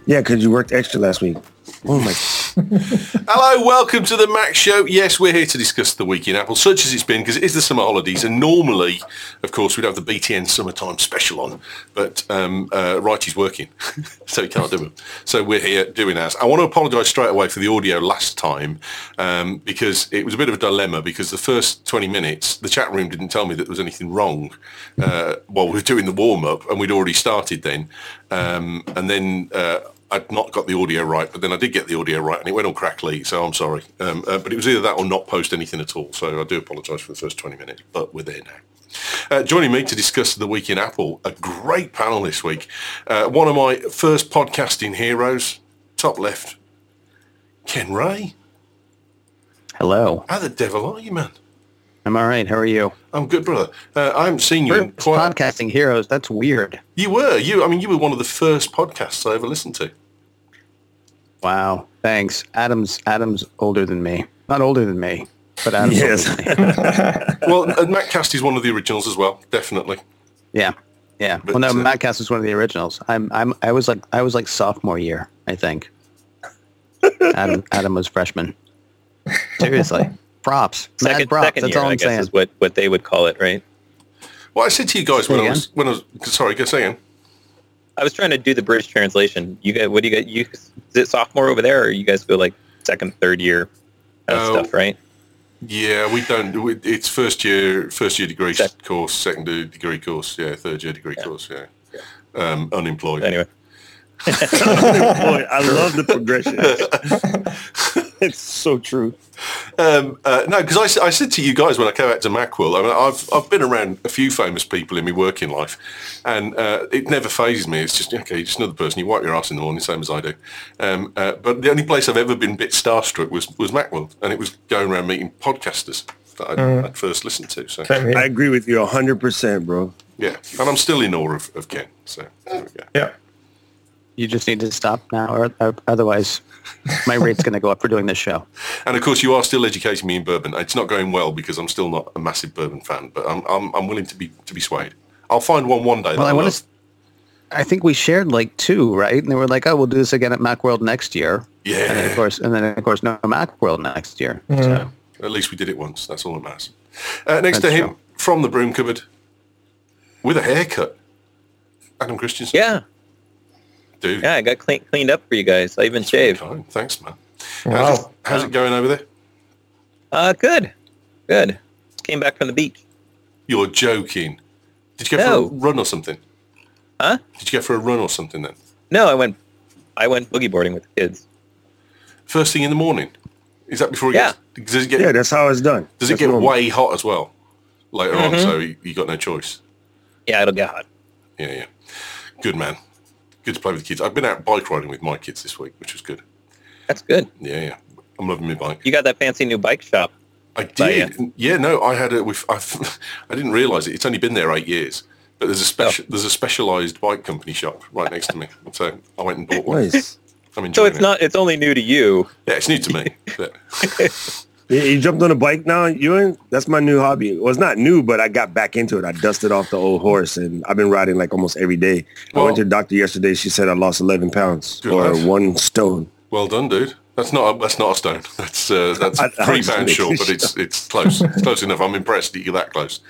Yeah, because you worked extra last week. Oh my. Hello, welcome to the Mac Show. Yes, we're here to discuss the week in Apple, such as it's been, because it is the summer holidays, and normally, of course, we'd have the BTN summertime special on, but Righty's working, so he can't do it. So we're here doing ours. I want to apologise straight away for the audio last time, because it was a bit of a dilemma, because the first 20 minutes, the chat room didn't tell me that there was anything wrong while we were doing the warm-up, and we'd already started then, and then... I'd not got the audio right, but then I did get the audio right, and it went all crackly, so I'm sorry. But it was either that or not post anything at all, so I do apologise for the first 20 minutes, but we're there now. Joining me to discuss the week in Apple, a great panel this week. One of my first podcasting heroes, top left, Ken Ray. Hello. How the devil are you, man? I'm all right. How are you? I'm good, brother. I haven't seen you in quite... Podcasting heroes. That's weird. You were. You were one of the first podcasts I ever listened to. Wow. Thanks. Adam's older than me. Not older than me, but Adam's older than me. Well, MacCast is one of the originals as well, definitely. Yeah. Yeah. But, well, no, MacCast is one of the originals. I was like sophomore year, I think. Adam was freshman. Seriously. Props. Second That's year, all I'm I guess, saying. is what they would call it, right? Well, I said to you guys when I was sorry, go say again. I was trying to do the British translation. You guys, what do you guys? Is it sophomore over there, or you guys go like second, third year stuff, right? Yeah, we don't. It's first year degree course, second degree course, third year degree course, unemployed. Anyway. Unemployed. I love the progression. It's so true. No, because I said to you guys when I came out to Macworld, I mean, I've been around a few famous people in my working life, and it never phases me. It's just, okay, just another person. You wipe your ass in the morning, same as I do. But the only place I've ever been a bit starstruck was Macworld, and it was going around meeting podcasters that I'd first listened to. So I agree with you 100%, bro. Yeah, and I'm still in awe of Ken. So there we go. Yeah. You just need to stop now, or otherwise my rate's going to go up for doing this show. And of course, you are still educating me in bourbon. It's not going well because I'm still not a massive bourbon fan, but I'm willing to be swayed. I'll find one day. Well, I think we shared like two, right? And they were like, "Oh, we'll do this again at Macworld next year." Yeah. And then of course, no Macworld next year. Mm. So. At least we did it once. That's all that matters. Next to him, from the broom cupboard, with a haircut, Adam Christensen. Yeah. Dude. Yeah, I got cleaned up for you guys. I even shaved. Thanks, man. Wow. How's it going over there? Good. Came back from the beach. You're joking. Did you go for a run or something? Huh? Did you go for a run or something then? No, I went boogie boarding with the kids. First thing in the morning? Is that before it gets... Does it get, that's how it's done. Does it get way hot as well later on, so you got no choice? Yeah, it'll get hot. Yeah. Good, man. Good to play with the kids. I've been out bike riding with my kids this week, which was good. That's good. Yeah. I'm loving my bike. You got that fancy new bike shop. I did. Yeah, no, I had it with... I didn't realise it. It's only been there 8 years. But there's a specialised bike company shop right next to me. So I went and bought one. Nice. I'm enjoying it. It's only new to you. Yeah, it's new to me. But... You jumped on a bike now, Ewan? That's my new hobby. Well, it's not new, but I got back into it. I dusted off the old horse, and I've been riding like almost every day. I went to the doctor yesterday. She said I lost 11 pounds or 1 stone. Well done, dude. That's not a stone. That's 3 pounds short, but it's close. It's close enough. I'm impressed that you're that close.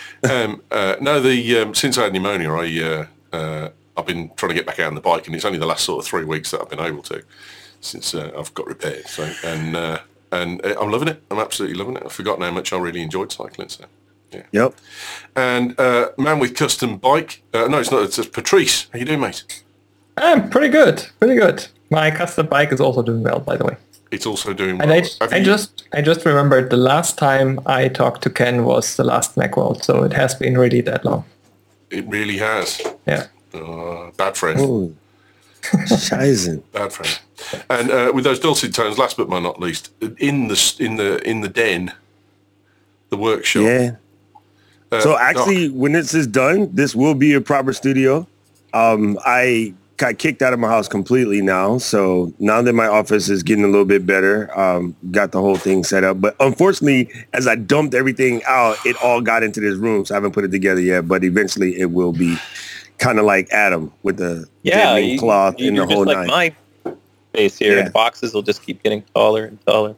Since I had pneumonia, I've been trying to get back out on the bike, and it's only the last sort of 3 weeks that I've been able to since I've got repaired. So and I'm loving it. I'm absolutely loving it. I've forgotten how much I really enjoyed cycling. So, yeah. Yep. And man with custom bike. No, it's not. It's Patrice. How you doing, mate? I'm pretty good. Pretty good. My custom bike is also doing well, by the way. It's also doing well. And I just remembered the last time I talked to Ken was the last Macworld, so it has been really that long. It really has. Yeah. Bad friend. Ooh. Scheißen. Bad friend. And with those dulcet tones, last but not least, in the den, the workshop. Yeah. So actually, when this is done, this will be a proper studio. I got kicked out of my house completely now. So now that my office is getting a little bit better, got the whole thing set up. But unfortunately, as I dumped everything out, it all got into this room. So I haven't put it together yet. But eventually it will be kind of like Adam with the deadening cloth and the whole like nine. My face here, and the boxes will just keep getting taller and taller.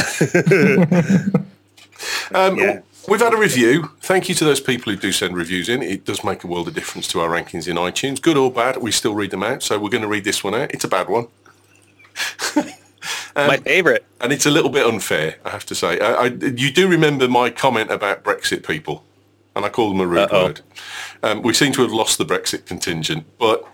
We've had a review. Thank you to those people who do send reviews in. It does make a world of difference to our rankings in iTunes. Good or bad, we still read them out. So we're going to read this one out. It's a bad one. My favorite. And it's a little bit unfair, I have to say. You do remember my comment about Brexit people, and I call them a rude word. We seem to have lost the Brexit contingent, but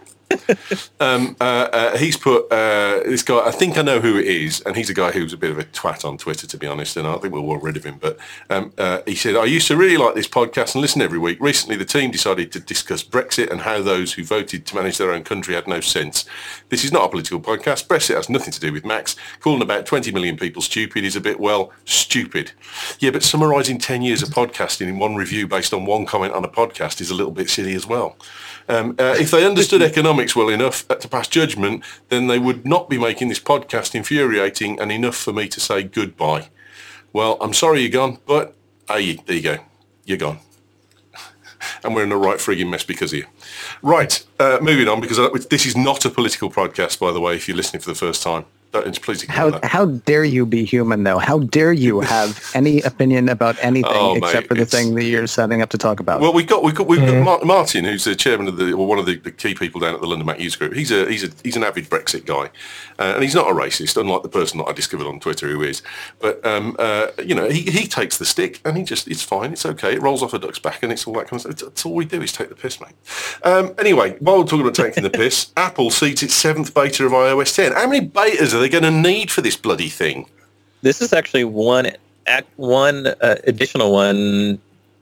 he's put this guy, I think I know who it is, and he's a guy who's a bit of a twat on Twitter, to be honest, and I think we're well rid of him. But he said, I used to really like this podcast and listen every week. Recently, the team decided to discuss Brexit and how those who voted to manage their own country had no sense. This is not a political podcast. Brexit has nothing to do with Max. Calling about 20 million people stupid is a bit, well, stupid. Yeah, but summarising 10 years of podcasting in one review based on one comment on a podcast is a little bit silly as well. If they understood economics well enough to pass judgment, then they would not be making this podcast infuriating and enough for me to say goodbye. Well, I'm sorry you're gone, but there you go. You're gone. And we're in a right frigging mess because of you. Right, moving on, because this is not a political podcast, by the way, if you're listening for the first time. Please ignore that. How dare you be human, though? How dare you have any opinion about anything except for the thing that you're setting up to talk about? Well, we've got Martin, who's the chairman of one of the key people down at the London Mac User Group. He's an avid Brexit guy, and he's not a racist, unlike the person that I discovered on Twitter who is. But he takes the stick, and it's fine, it's okay. It rolls off a duck's back, and it's all that kind of stuff. That's all we do is take the piss, mate. Anyway, while we're talking about taking the piss, Apple seeds its 7th beta of iOS 10. How many betas are they going to need for this bloody thing? This is actually one additional one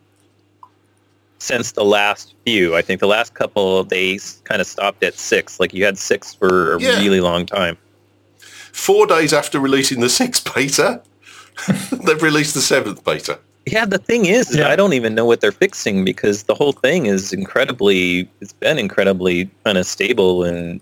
since the last few. I think the last couple, they kind of stopped at 6. Like, you had 6 for a really long time. 4 days after releasing the 6th beta, they've released the 7th beta. Yeah, the thing is I don't even know what they're fixing, because the whole thing is it's been incredibly unstable and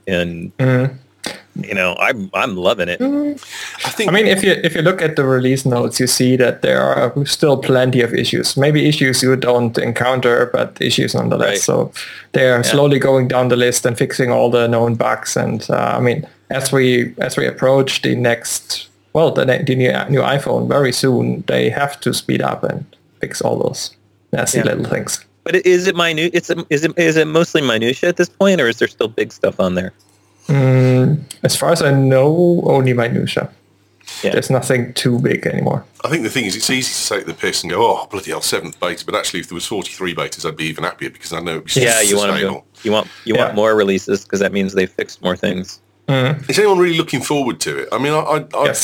I'm loving it. I mean, if you look at the release notes, you see that there are still plenty of issues. Maybe issues you don't encounter, but issues nonetheless. Right. So they are slowly going down the list and fixing all the known bugs. And as we approach the next, the new iPhone very soon, they have to speed up and fix all those nasty little things. But is it minute? Is it mostly minutia at this point, or is there still big stuff on there? As far as I know, only minutia. Yeah. There's nothing too big anymore. I think the thing is, it's easy to take the piss and go, oh, bloody hell, 7th beta. But actually, if there was 43 betas, I'd be even happier, because I know it was you want more releases, because that means they fixed more things. Is anyone really looking forward to it? I mean, I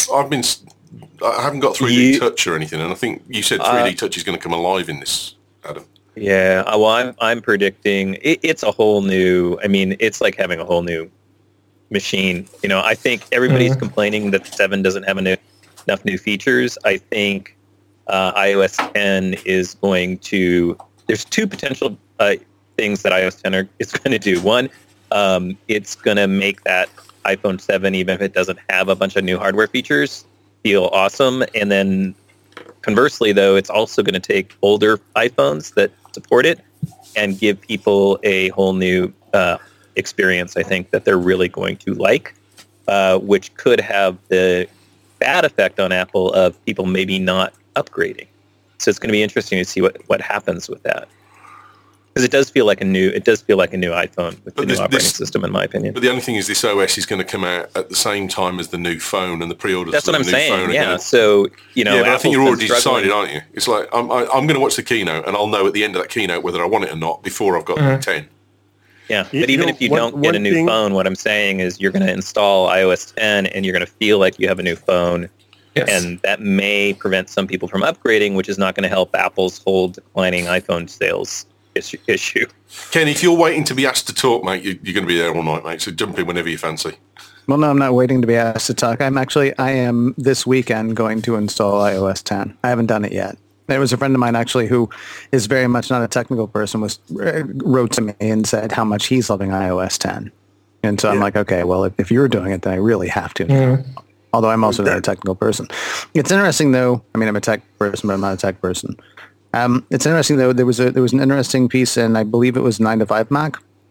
haven't got 3D Touch or anything, and I think you said 3D Touch is going to come alive in this, Adam. Yeah, well, I'm predicting it's a whole new. I mean, it's like having a whole new machine. I think everybody's complaining that 7 doesn't have enough new features. I think iOS 10 is going to. There's 2 potential things that iOS 10 is going to do. One, it's going to make that iPhone 7, even if it doesn't have a bunch of new hardware features, feel awesome. And then conversely, though, it's also going to take older iPhones that support it and give people a whole new experience, I think, that they're really going to like, which could have the bad effect on Apple of people maybe not upgrading. So it's going to be interesting to see what happens with that. Because it does feel like a new iPhone with the new operating system, in my opinion. But the only thing is, this OS is going to come out at the same time as the new phone, and the pre-orders. That's for what the I'm new saying. phone Yeah. So but I think you're already decided, aren't you? It's like I'm going to watch the keynote, and I'll know at the end of that keynote whether I want it or not before I've got the 10. Yeah, but even if you don't get a new phone, what I'm saying is you're going to install iOS 10, and you're going to feel like you have a new phone. Yes. And that may prevent some people from upgrading, which is not going to help Apple's whole declining iPhone sales issue. Ken, if you're waiting to be asked to talk, mate, you're going to be there all night, mate. So jump in whenever you fancy. Well, no, I'm not waiting to be asked to talk. I am this weekend going to install iOS 10. I haven't done it yet. There was a friend of mine actually who is very much not a technical person, wrote to me and said how much he's loving iOS 10. And so I'm like, okay, well, if you're doing it, then I really have to. Although I'm also not a technical person. It's interesting, though. I mean, I'm a tech person, but I'm not a tech person. It's interesting, though. There was an interesting piece in, I believe it was 9 to 5 Mac,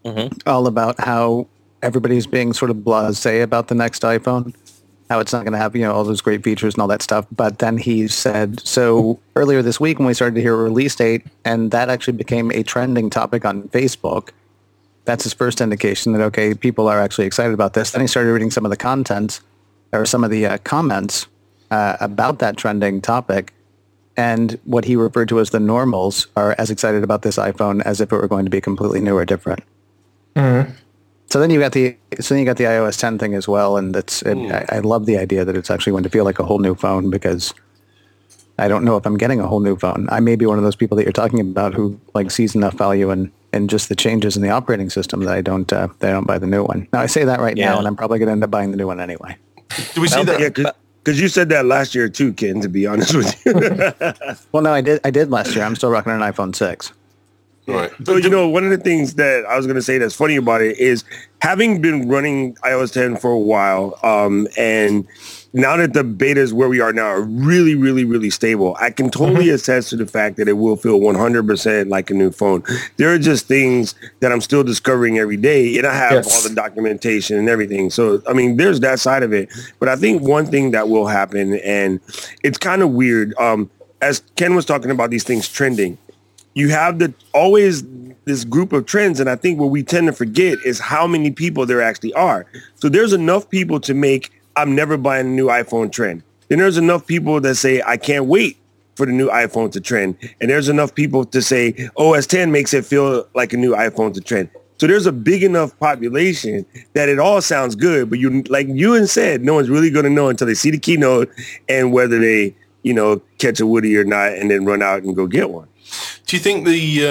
all about how everybody's being sort of blasé about the next iPhone, how it's not going to have, all those great features and all that stuff. But then he said, so earlier this week when we started to hear a release date, and that actually became a trending topic on Facebook, that's his first indication that, okay, people are actually excited about this. Then he started reading some of the content or some of the comments about that trending topic. And what he referred to as the normals are as excited about this iPhone as if it were going to be completely new or different. Mm-hmm. So then you got the iOS 10 thing as well, and I love the idea that it's actually going to feel like a whole new phone, because I don't know if I'm getting a whole new phone. I may be one of those people that you're talking about who sees enough value in just the changes in the operating system that I don't buy the new one. Now I say that right now, and I'm probably going to end up buying the new one anyway. Do we see that? Yeah, because you said that last year too, Ken, to be honest with you. Well, no, I did last year. I'm still rocking an iPhone 6. Right. So, one of the things that I was going to say that's funny about it is having been running iOS 10 for a while, and now that the betas where we are now are really, really, really stable, I can totally attest to the fact that it will feel 100% like a new phone. There are just things that I'm still discovering every day, and I have all the documentation and everything. So, there's that side of it. But I think one thing that will happen, and it's kind of weird, as Ken was talking about these things trending, you have always this group of trends, and I think what we tend to forget is how many people there actually are. So there's enough people to make I'm never buying a new iPhone trend. Then there's enough people that say I can't wait for the new iPhone to trend. And there's enough people to say OS 10 makes it feel like a new iPhone to trend. So there's a big enough population that it all sounds good, but like you said, no one's really going to know until they see the keynote and whether they, catch a Woody or not, and then run out and go get one. Do you think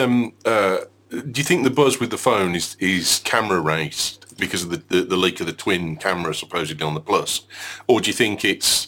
the buzz with the phone is camera raised because of the leak of the twin camera supposedly on the Plus, or do you think it's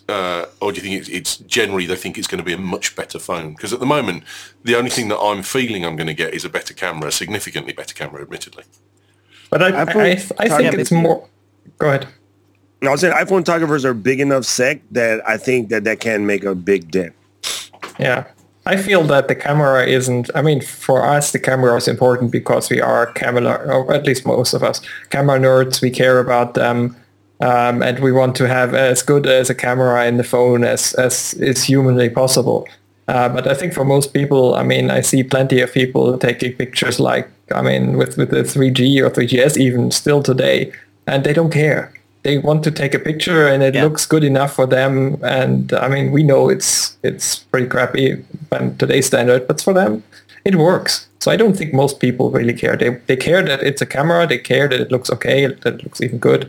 generally they think it's going to be a much better phone? Because at the moment, the only thing that I'm feeling I'm going to get is a better camera, a significantly better camera, admittedly. But I think it's more. Go ahead. No, I was saying iPhone photographers are big enough sec that I think that can make a big dent. Yeah. I feel that the camera isn't, for us, the camera is important because we are or at least most of us, camera nerds. We care about them, and we want to have as good as a camera in the phone as is humanly possible. But I think for most people, I see plenty of people taking pictures with the 3G or 3GS even still today, and they don't care. They want to take a picture and it looks good enough for them. And we know it's pretty crappy by today's standard, but for them, it works. So I don't think most people really care. They care that it's a camera. They care that it looks okay, that it looks even good.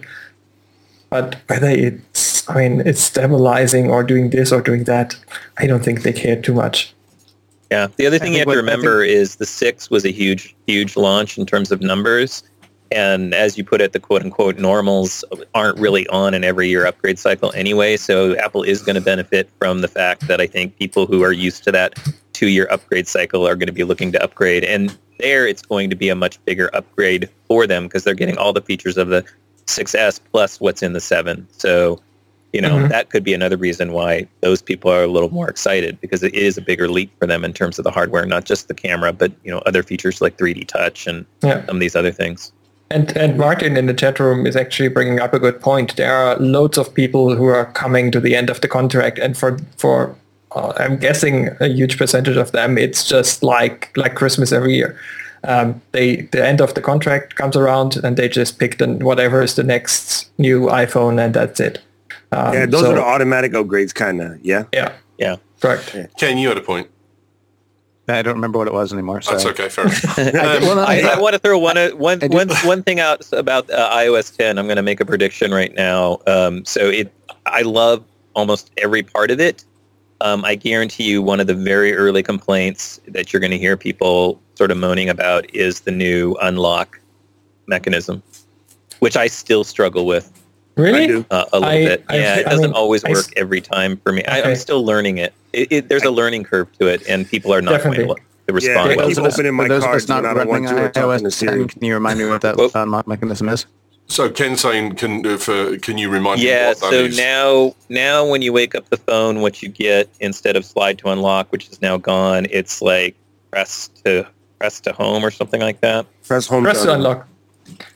But whether it's stabilizing or doing this or doing that, I don't think they care too much. Yeah. The other thing you have to remember is the 6 was a huge, huge launch in terms of numbers. And as you put it, the quote-unquote normals aren't really on an every year upgrade cycle anyway. So Apple is going to benefit from the fact that I think people who are used to that 2-year upgrade cycle are going to be looking to upgrade. And there it's going to be a much bigger upgrade for them because they're getting all the features of the 6S plus what's in the 7. So, that could be another reason why those people are a little more excited, because it is a bigger leap for them in terms of the hardware, not just the camera, but, other features like 3D touch and some of these other things. And Martin in the chat room is actually bringing up a good point. There are loads of people who are coming to the end of the contract, and for I'm guessing a huge percentage of them, it's just like Christmas every year. The end of the contract comes around, and they just pick whatever is the next new iPhone, and that's it. Those are the automatic upgrades, kind of. Yeah. Yeah. Correct. Ken, you had a point. I don't remember what it was anymore. So. That's okay, fair enough. I want to throw one thing out about iOS 10. I'm going to make a prediction right now. I love almost every part of it. I guarantee you one of the very early complaints that you're going to hear people sort of moaning about is the new unlock mechanism, which I still struggle with. Really? A little bit. Yeah, it doesn't always work every time for me. Okay. I'm still learning it. There's a learning curve to it, and people are not going to respond well. Keep opening my cards when I don't want to talk to Siri. Can you remind me what that unlock mechanism is? So Ken's saying, can you remind me what that is? Yeah, so now when you wake up the phone, what you get instead of slide to unlock, which is now gone, it's like press to home or something like that. Press home to unlock.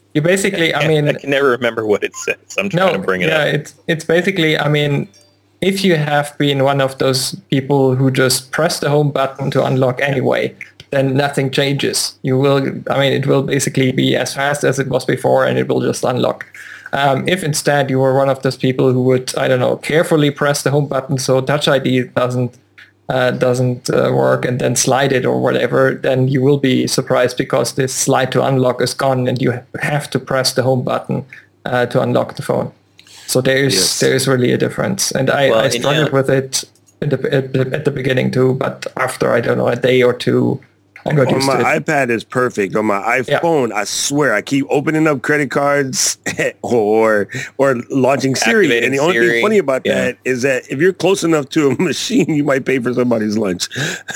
You basically, I mean, I can never remember what it says. I'm trying to bring it up. Yeah, it's basically, I mean, if you have been one of those people who just press the home button to unlock anyway, then nothing changes. It will basically be as fast as it was before, and it will just unlock. If instead you were one of those people who would, I don't know, carefully press the home button so Touch ID doesn't work and then slide it or whatever, then you will be surprised because this slide to unlock is gone and you have to press the home button to unlock the phone. So there is really a difference. And I struggled with it at the beginning too, but after, I don't know, a day or two, I got used to it. On my iPad is perfect. On my iPhone, I swear, I keep opening up credit cards or launching Siri. And the only thing funny about that is that if you're close enough to a machine, you might pay for somebody's lunch.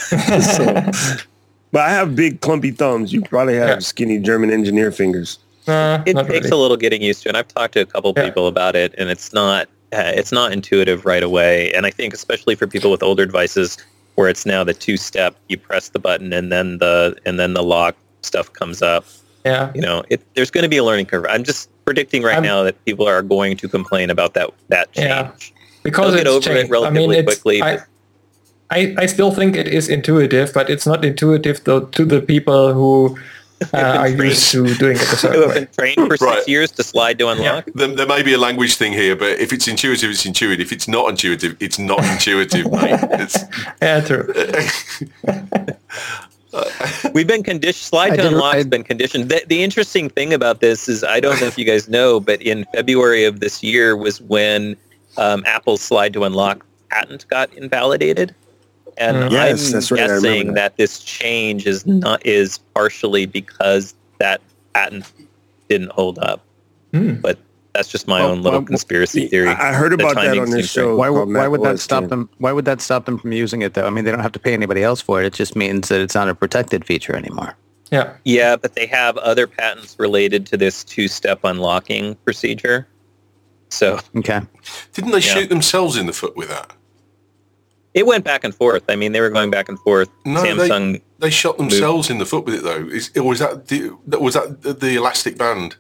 But I have big clumpy thumbs. You probably have skinny German engineer fingers. It takes a little getting used to, and I've talked to a couple people about it, and it's not intuitive right away. And I think especially for people with older devices, where it's now the two-step, you press the button and then the lock stuff comes up. Yeah, there's going to be a learning curve. I'm just predicting now that people are going to complain about that change. Yeah, because they'll get over it relatively quickly. I still think it is intuitive, but it's not intuitive to the people who are used to doing it a certain way. Who have been trained for 6 years to slide to unlock? Yeah. There may be a language thing here, but if it's intuitive, it's intuitive. If it's not intuitive, it's not intuitive, mate. Yeah, true. We've been conditioned. Slide to unlock has been conditioned. The interesting thing about this is, I don't know if you guys know, but in February of this year was when Apple's slide to unlock patent got invalidated. And I'm guessing that this change is partially because that patent didn't hold up. But that's just my own little conspiracy theory. I heard about that on this show. Why would that stop them? Why would that stop them from using it, though? I mean, they don't have to pay anybody else for it. It just means that it's not a protected feature anymore. Yeah. Yeah, but they have other patents related to this two-step unlocking procedure. So didn't they shoot themselves in the foot with that? It went back and forth. I mean, they were going back and forth. No, Samsung they shot themselves in the foot with it, though. Was that the elastic band?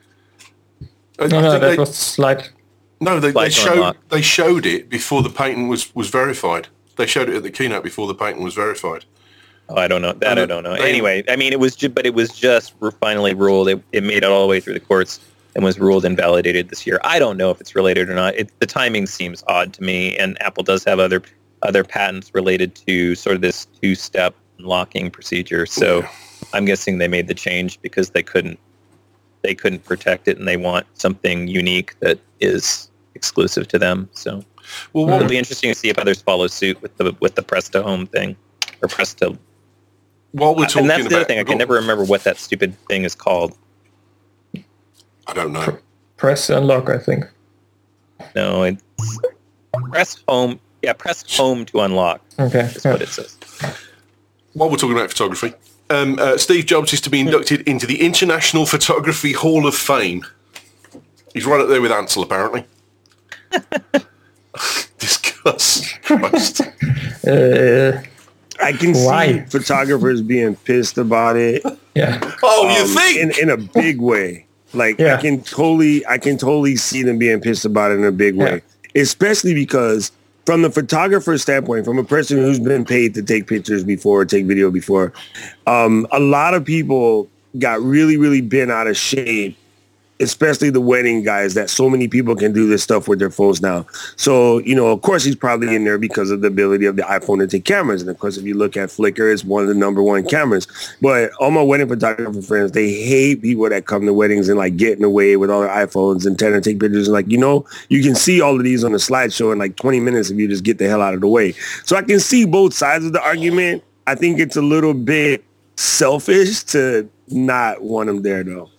That was slide. No, they showed it before the patent was verified. They showed it at the keynote before the patent was verified. Oh, I don't know. I don't know. Anyway, I mean, it was just finally ruled. It made it all the way through the courts and was ruled invalidated this year. I don't know if it's related or not. The timing seems odd to me, and Apple does have other patents related to sort of this two-step unlocking procedure. So I'm guessing they made the change because they couldn't protect it, and they want something unique that is exclusive to them. So it'll be interesting to see if others follow suit with the press to home thing, or press to. While we're talking, and that's the other thing. I can never remember what that stupid thing is called. I don't know. Press unlock, I think. No, it's press home. Yeah, press home to unlock. Okay, that's what it says. While we're talking about photography, Steve Jobs is to be inducted into the International Photography Hall of Fame. He's right up there with Ansel, apparently. Disgust. Christ. I can see photographers being pissed about it. Yeah. Oh, you think? In a big way. Like I can totally see them being pissed about it in a big way, especially because from the photographer standpoint, from a person who's been paid to take pictures before, take video before, a lot of people got really, really bent out of shape, especially the wedding guys, that so many people can do this stuff with their phones now. So, of course, he's probably in there because of the ability of the iPhone to take cameras. And, of course, if you look at Flickr, it's one of the number one cameras. But all my wedding photographer friends, they hate people that come to weddings and, like, get in the way with all their iPhones and tend to take pictures. And, like, you can see all of these on the slideshow in, like, 20 minutes if you just get the hell out of the way. So I can see both sides of the argument. I think it's a little bit selfish to not want them there, though.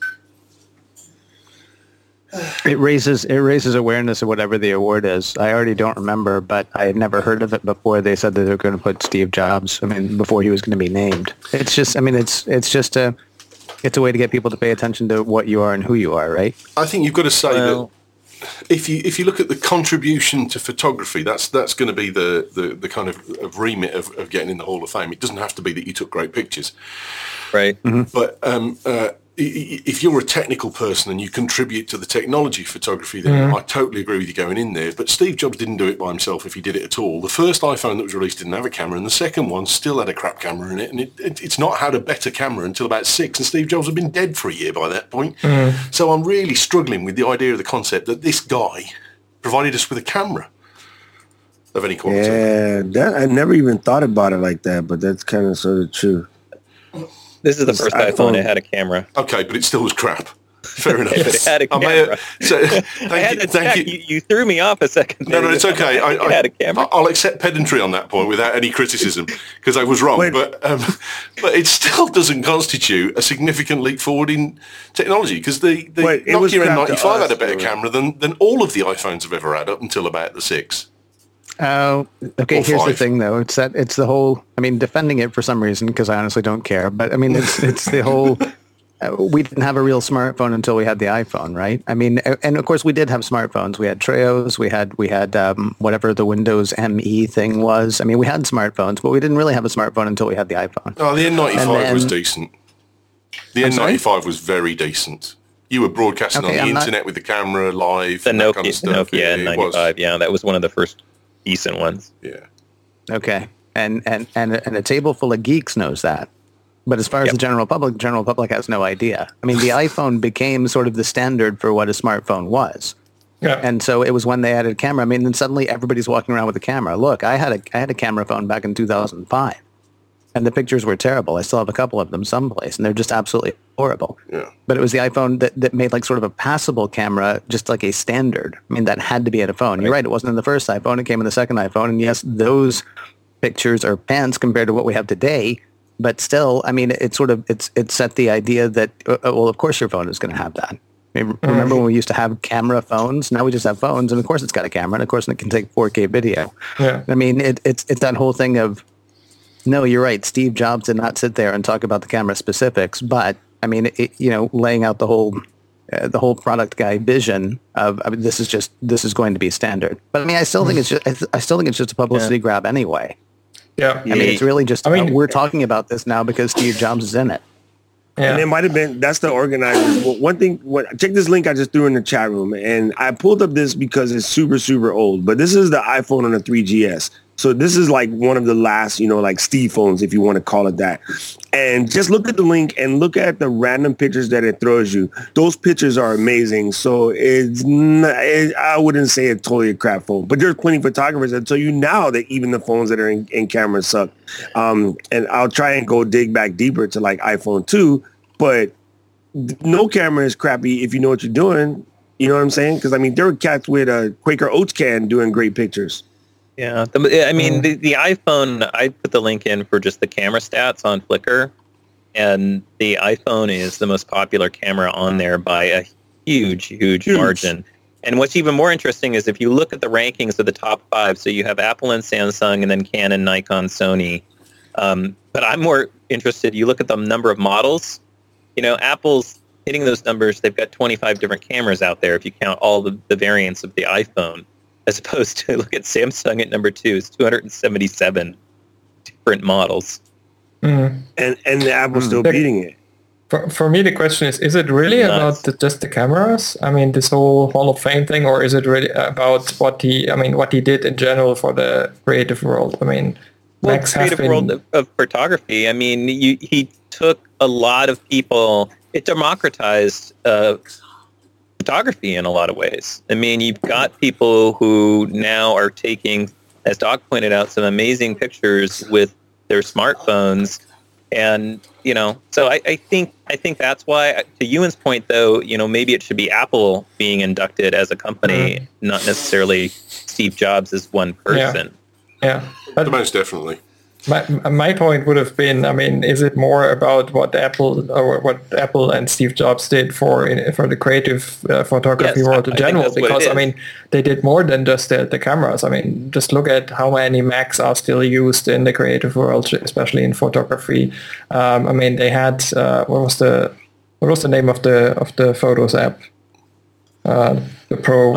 It raises awareness of whatever the award is. I already don't remember, but I had never heard of it before. They said that they were going to put Steve Jobs. I mean, before he was going to be named. It's just, I mean, it's a way to get people to pay attention to what you are and who you are, right? I think you've got to say that if you look at the contribution to photography, that's going to be the kind of remit of getting in the Hall of Fame. It doesn't have to be that you took great pictures, right? Mm-hmm. But if you're a technical person and you contribute to the technology photography, then I totally agree with you going in there. But Steve Jobs didn't do it by himself if he did it at all. The first iPhone that was released didn't have a camera, and the second one still had a crap camera in it. And it's not had a better camera until about 6, and Steve Jobs had been dead for a year by that point. So I'm really struggling with the idea of the concept that this guy provided us with a camera of any quality. Yeah, I never even thought about it like that, but that's kind of sort of true. This is the first iPhone that had a camera. Okay, but it still was crap. Fair enough. It had a camera. Thank you. You threw me off a second. No, it's okay. I had a camera. I'll accept pedantry on that point without any criticism because I was wrong. But it still doesn't constitute a significant leap forward in technology because the Nokia N95 had a better camera than all of the iPhones have ever had up until about the 6. Oh, okay. Here's the thing, though. It's the whole. I mean, defending it for some reason because I honestly don't care. But I mean, it's the whole. We didn't have a real smartphone until we had the iPhone, right? I mean, and of course we did have smartphones. We had Treos. We had whatever the Windows ME thing was. I mean, we had smartphones, but we didn't really have a smartphone until we had the iPhone. Oh, the N95 was decent. The N95 was very decent. You were broadcasting on the internet with the camera live. The Nokia N95. Yeah, that was one of the first decent ones. Yeah. Okay. And a table full of geeks knows that. But as far as the general public has no idea. I mean, the iPhone became sort of the standard for what a smartphone was. Yeah. And so it was when they added a camera. I mean, then suddenly everybody's walking around with a camera. Look, I had a camera phone back in 2005. And the pictures were terrible. I still have a couple of them someplace, and they're just absolutely horrible. Yeah. But it was the iPhone that made like sort of a passable camera, just like a standard. I mean, that had to be at a phone. Right. You're right. It wasn't in the first iPhone. It came in the second iPhone. And yes, those pictures are pants compared to what we have today. But still, I mean, it set the idea that, well, of course your phone is going to have that. I mean, remember when we used to have camera phones? Now we just have phones, and of course it's got a camera, and of course it can take 4K video. Yeah. I mean, it's that whole thing of, no, you're right. Steve Jobs did not sit there and talk about the camera specifics, but I mean, laying out the whole product guy vision of, I mean, this is going to be standard. But I mean, I still think it's just a publicity grab anyway. Yeah. I mean, it's really just, we're talking about this now because Steve Jobs is in it. Yeah. And it might have been, that's the organizers. Well, one thing, check this link I just threw in the chat room, and I pulled up this because it's super, super old, but this is the iPhone on the 3GS. So this is like one of the last, like Steve phones, if you want to call it that. And just look at the link and look at the random pictures that it throws you. Those pictures are amazing. So I wouldn't say it's totally a crap phone, but there's plenty of photographers that tell you now that even the phones that are in cameras suck. And I'll try and go dig back deeper to like iPhone 2, but no camera is crappy if you know what you're doing. You know what I'm saying? Because I mean, there were cats with a Quaker Oats can doing great pictures. Yeah, I mean, the iPhone, I put the link in for just the camera stats on Flickr, and the iPhone is the most popular camera on there by a huge margin. And what's even more interesting is if you look at the rankings of the top 5, so you have Apple and Samsung, and then Canon, Nikon, Sony. But I'm more interested, you look at the number of models. Apple's hitting those numbers. They've got 25 different cameras out there if you count all the variants of the iPhone. As opposed to look at Samsung at number 2, it's 277 different models. Mm. And the Apple's still beating it. For me, the question is it really about just the cameras? I mean, this whole Hall of Fame thing, or is it really about what he did in general for the creative world? I mean, Max creative world of photography. I mean, he took a lot of people. It democratized photography in a lot of ways. I mean, you've got people who now are taking, as Doc pointed out, some amazing pictures with their smartphones, and so I think that's why. To Ewan's point, though, maybe it should be Apple being inducted as a company, not necessarily Steve Jobs as one person. Yeah. But most definitely. My point would have been, I mean, is it more about what Apple and Steve Jobs did for the creative photography world in general? Because I mean, they did more than just the cameras. I mean, just look at how many Macs are still used in the creative world, especially in photography. I mean, they had what was the name of the Photos app? The Pro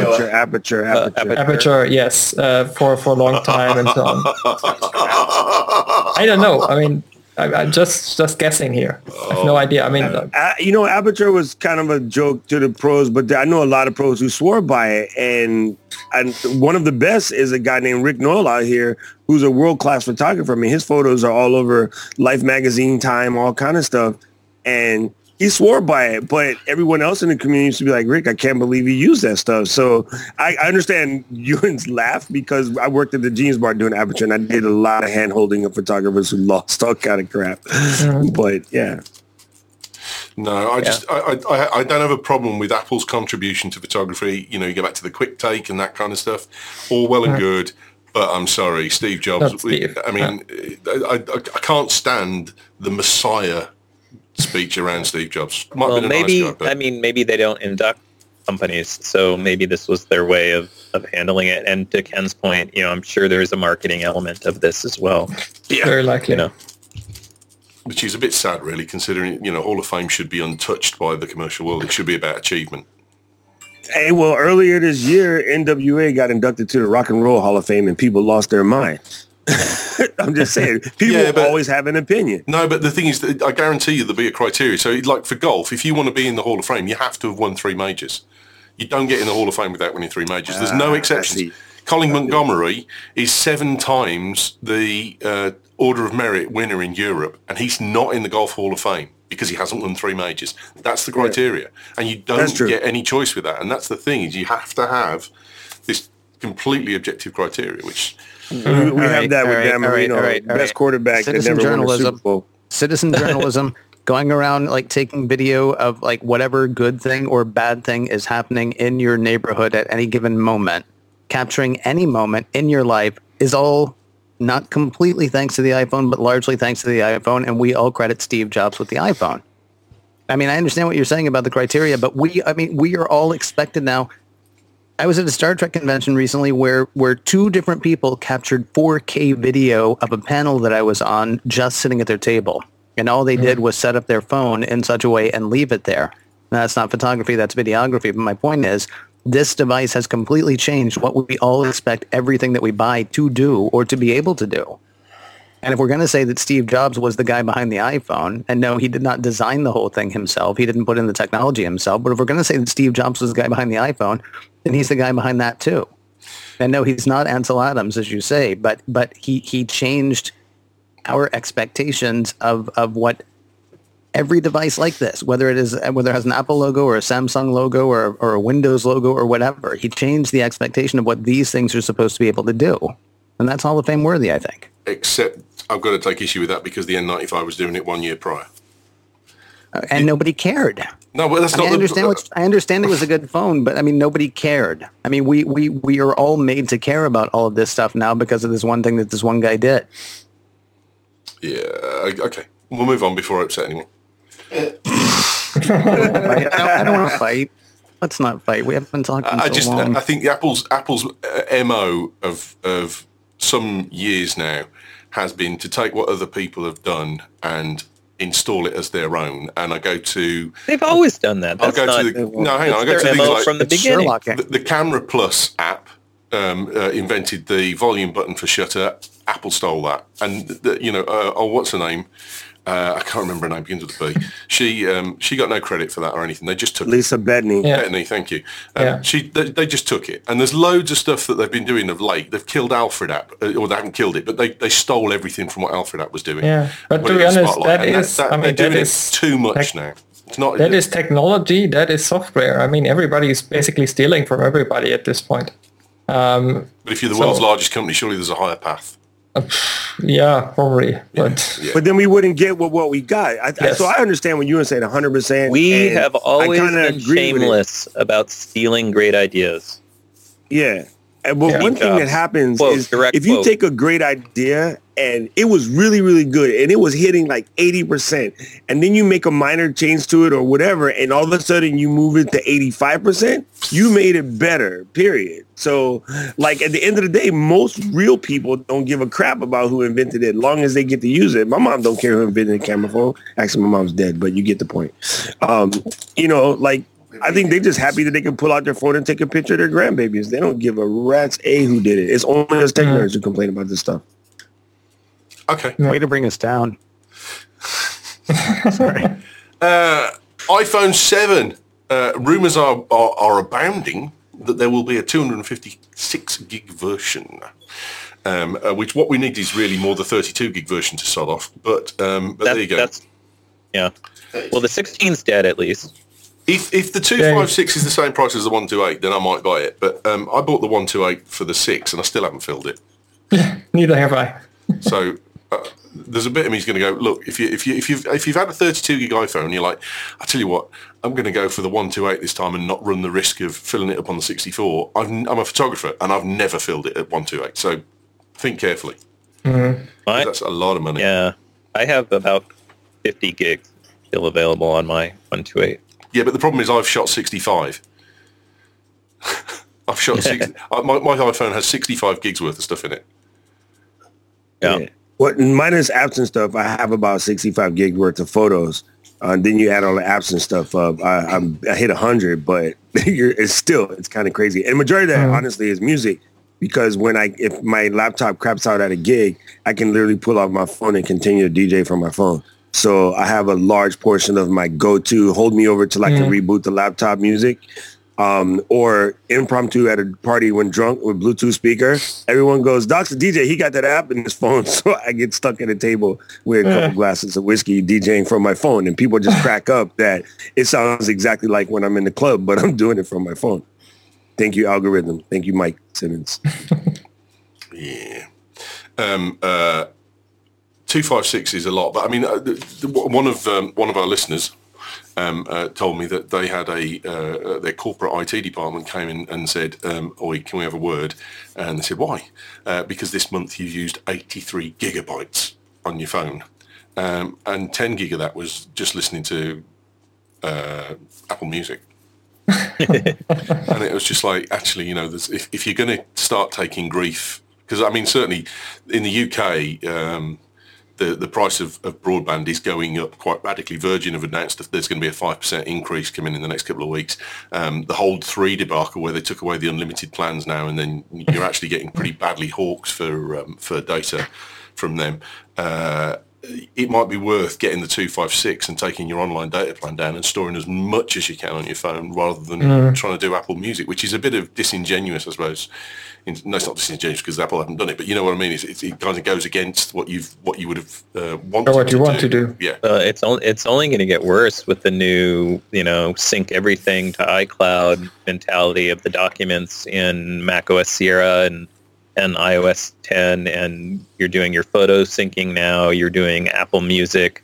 Aperture, yes, for a long time and so on. I don't know. I mean, I'm just guessing here. I have no idea. I mean, Aperture was kind of a joke to the pros, but I know a lot of pros who swore by it. And one of the best is a guy named Rick Noel out here, who's a world-class photographer. I mean, his photos are all over Life magazine, Time, all kind of stuff. And he swore by it, but everyone else in the community used to be like, Rick, I can't believe you used that stuff. So I understand Ewan's laugh because I worked at the Jeans Bar doing Aperture, and I did a lot of hand-holding of photographers who lost all kind of crap. But, yeah. No, I don't have a problem with Apple's contribution to photography. You go back to the quick take and that kind of stuff. All well and good, but I'm sorry, Steve Jobs. Steve. I mean, I can't stand the Messiah speech around Steve Jobs. Maybe nice guy, maybe they don't induct companies, so maybe this was their way of handling it. And to Ken's point, I'm sure there's a marketing element of this as well. Yeah, very likely. Which is a bit sad, really, considering Hall of Fame should be untouched by the commercial world. It should be about achievement. Hey, well, earlier this year, NWA got inducted to the Rock and Roll Hall of Fame, and people lost their mind. I'm just saying, people always have an opinion. No, but the thing is that I guarantee you there'll be a criteria. So like for golf, if you want to be in the Hall of Fame, you have to have won 3 majors. You don't get in the Hall of Fame without winning 3 majors. There's no exceptions. Colin Montgomery is 7 times the Order of Merit winner in Europe, and he's not in the Golf Hall of Fame because he hasn't won 3 majors. That's the criteria. And you don't get any choice with that. And that's the thing, is you have to have this completely objective criteria, which... We have that with Dan Marino, best quarterback that never won a Super Bowl. Citizen journalism, going around like taking video of like whatever good thing or bad thing is happening in your neighborhood at any given moment, capturing any moment in your life is all not completely thanks to the iPhone, but largely thanks to the iPhone, and we all credit Steve Jobs with the iPhone. I mean, I understand what you're saying about the criteria, but we are all expected now. I was at a Star Trek convention recently where 2 different people captured 4K video of a panel that I was on just sitting at their table. And all they did was set up their phone in such a way and leave it there. Now, that's not photography, that's videography. But my point is, this device has completely changed what we all expect everything that we buy to do or to be able to do. And if we're going to say that Steve Jobs was the guy behind the iPhone, and no, he did not design the whole thing himself, he didn't put in the technology himself, but if we're going to say that Steve Jobs was the guy behind the iPhone, then he's the guy behind that too. And no, he's not Ansel Adams, as you say, but he changed our expectations of what every device like this, whether it has an Apple logo or a Samsung logo or a Windows logo or whatever, he changed the expectation of what these things are supposed to be able to do. And that's Hall of Fame worthy, I think. Except I've got to take issue with that because the N95 was doing it 1 year prior. And nobody cared. No, but that's not. I understand it was a good phone, but I mean, nobody cared. I mean, we are all made to care about all of this stuff now because of this one thing that this one guy did. Yeah. Okay. We'll move on before I upset anyone. I don't want to fight. Let's not fight. We haven't been talking so long. I think Apple's MO of some years now has been to take what other people have done and install it as their own. And I go to... They've always done that. I go to things like from the beginning. The Camera Plus app invented the volume button for shutter. Apple stole that. And, what's her name? I can't remember her name, begins with a B. She got no credit for that or anything. They just took Lisa Bettany. Yeah. Bettany, thank you. They just took it. And there's loads of stuff that they've been doing of late. They've killed Alfred app, or they haven't killed it, but they stole everything from what Alfred app was doing. Yeah, but to be honest, they're doing it too much now. It's not. That is technology. That is software. I mean, everybody is basically stealing from everybody at this point. But if you're the world's largest company, surely there's a higher path. Yeah, probably. Yeah. But then we wouldn't get what we got. So I understand what you were saying 100%. We have always been shameless about stealing great ideas. Yeah. But one thing that happens is if you take a great idea and it was really, really good and it was hitting like 80%, and then you make a minor change to it or whatever, and all of a sudden you move it to 85%, you made it better, period. So like at the end of the day, most real people don't give a crap about who invented it as long as they get to use it. My mom don't care who invented the camera phone. Actually, my mom's dead, but you get the point. I think they're just happy that they can pull out their phone and take a picture of their grandbabies. They don't give a rat's who did it. It's only us tech nerds who complain about this stuff. Okay. Way to bring us down. Sorry. iPhone 7. Rumors are abounding that there will be a 256 gig version. Which what we need is really more the 32 gig version to start off. But there you go. Yeah. Well, the 16's dead at least. If the 256 is the same price as the 128, then I might buy it. But I bought the 128 for the 6, and I still haven't filled it. Neither have I. So there's a bit of me who's going to go, look, if you've had a 32 gig iPhone, and you're like, I tell you what, I'm going to go for the 128 this time and not run the risk of filling it up on the 64. I'm a photographer, and I've never filled it at 128. So think carefully. Mm-hmm. That's a lot of money. Yeah, I have about 50 gigs still available on my 128. Yeah, but the problem is I've shot 65. I've shot 60. My iPhone has 65 gigs worth of stuff in it. Yeah. What minus apps and stuff, I have about 65 gig worth of photos. Then you add all the apps and stuff up. I hit 100, but it's kind of crazy. And majority of that, honestly, is music. Because if my laptop craps out at a gig, I can literally pull out my phone and continue to DJ from my phone. So I have a large portion of my go-to hold me over till I can reboot the laptop music. Or impromptu at a party when drunk with Bluetooth speaker. Everyone goes, Doc's the DJ. He got that app in his phone. So I get stuck at a table with a couple glasses of whiskey DJing from my phone. And people just crack up that it sounds exactly like when I'm in the club, but I'm doing it from my phone. Thank you, algorithm. Thank you, Mike Simmons. Yeah. 256 is a lot, but I mean, one of our listeners told me that they had their corporate IT department came in and said, "Oi, can we have a word?" And they said, "Why?" Because this month you used 83 gigabytes on your phone, and 10 gig of that was just listening to Apple Music. And it was just like, actually, you know, if you're going to start taking grief, because I mean, certainly in the UK, the price of broadband is going up quite radically. Virgin have announced that there's going to be a 5% increase coming in the next couple of weeks. The Hold 3 debacle, where they took away the unlimited plans now, and then you're actually getting pretty badly hawks for data from them. It might be worth getting the 256 and taking your online data plan down and storing as much as you can on your phone rather than trying to do Apple Music, which is a bit of disingenuous, I suppose. No, it's not disingenuous because Apple haven't done it, but you know what I mean. It kind of goes against what you would have wanted. Or what you want to do. Yeah. It's only going to get worse with the new, sync everything to iCloud mentality of the documents in macOS Sierra and iOS 10, and you're doing your photo syncing now. You're doing Apple Music.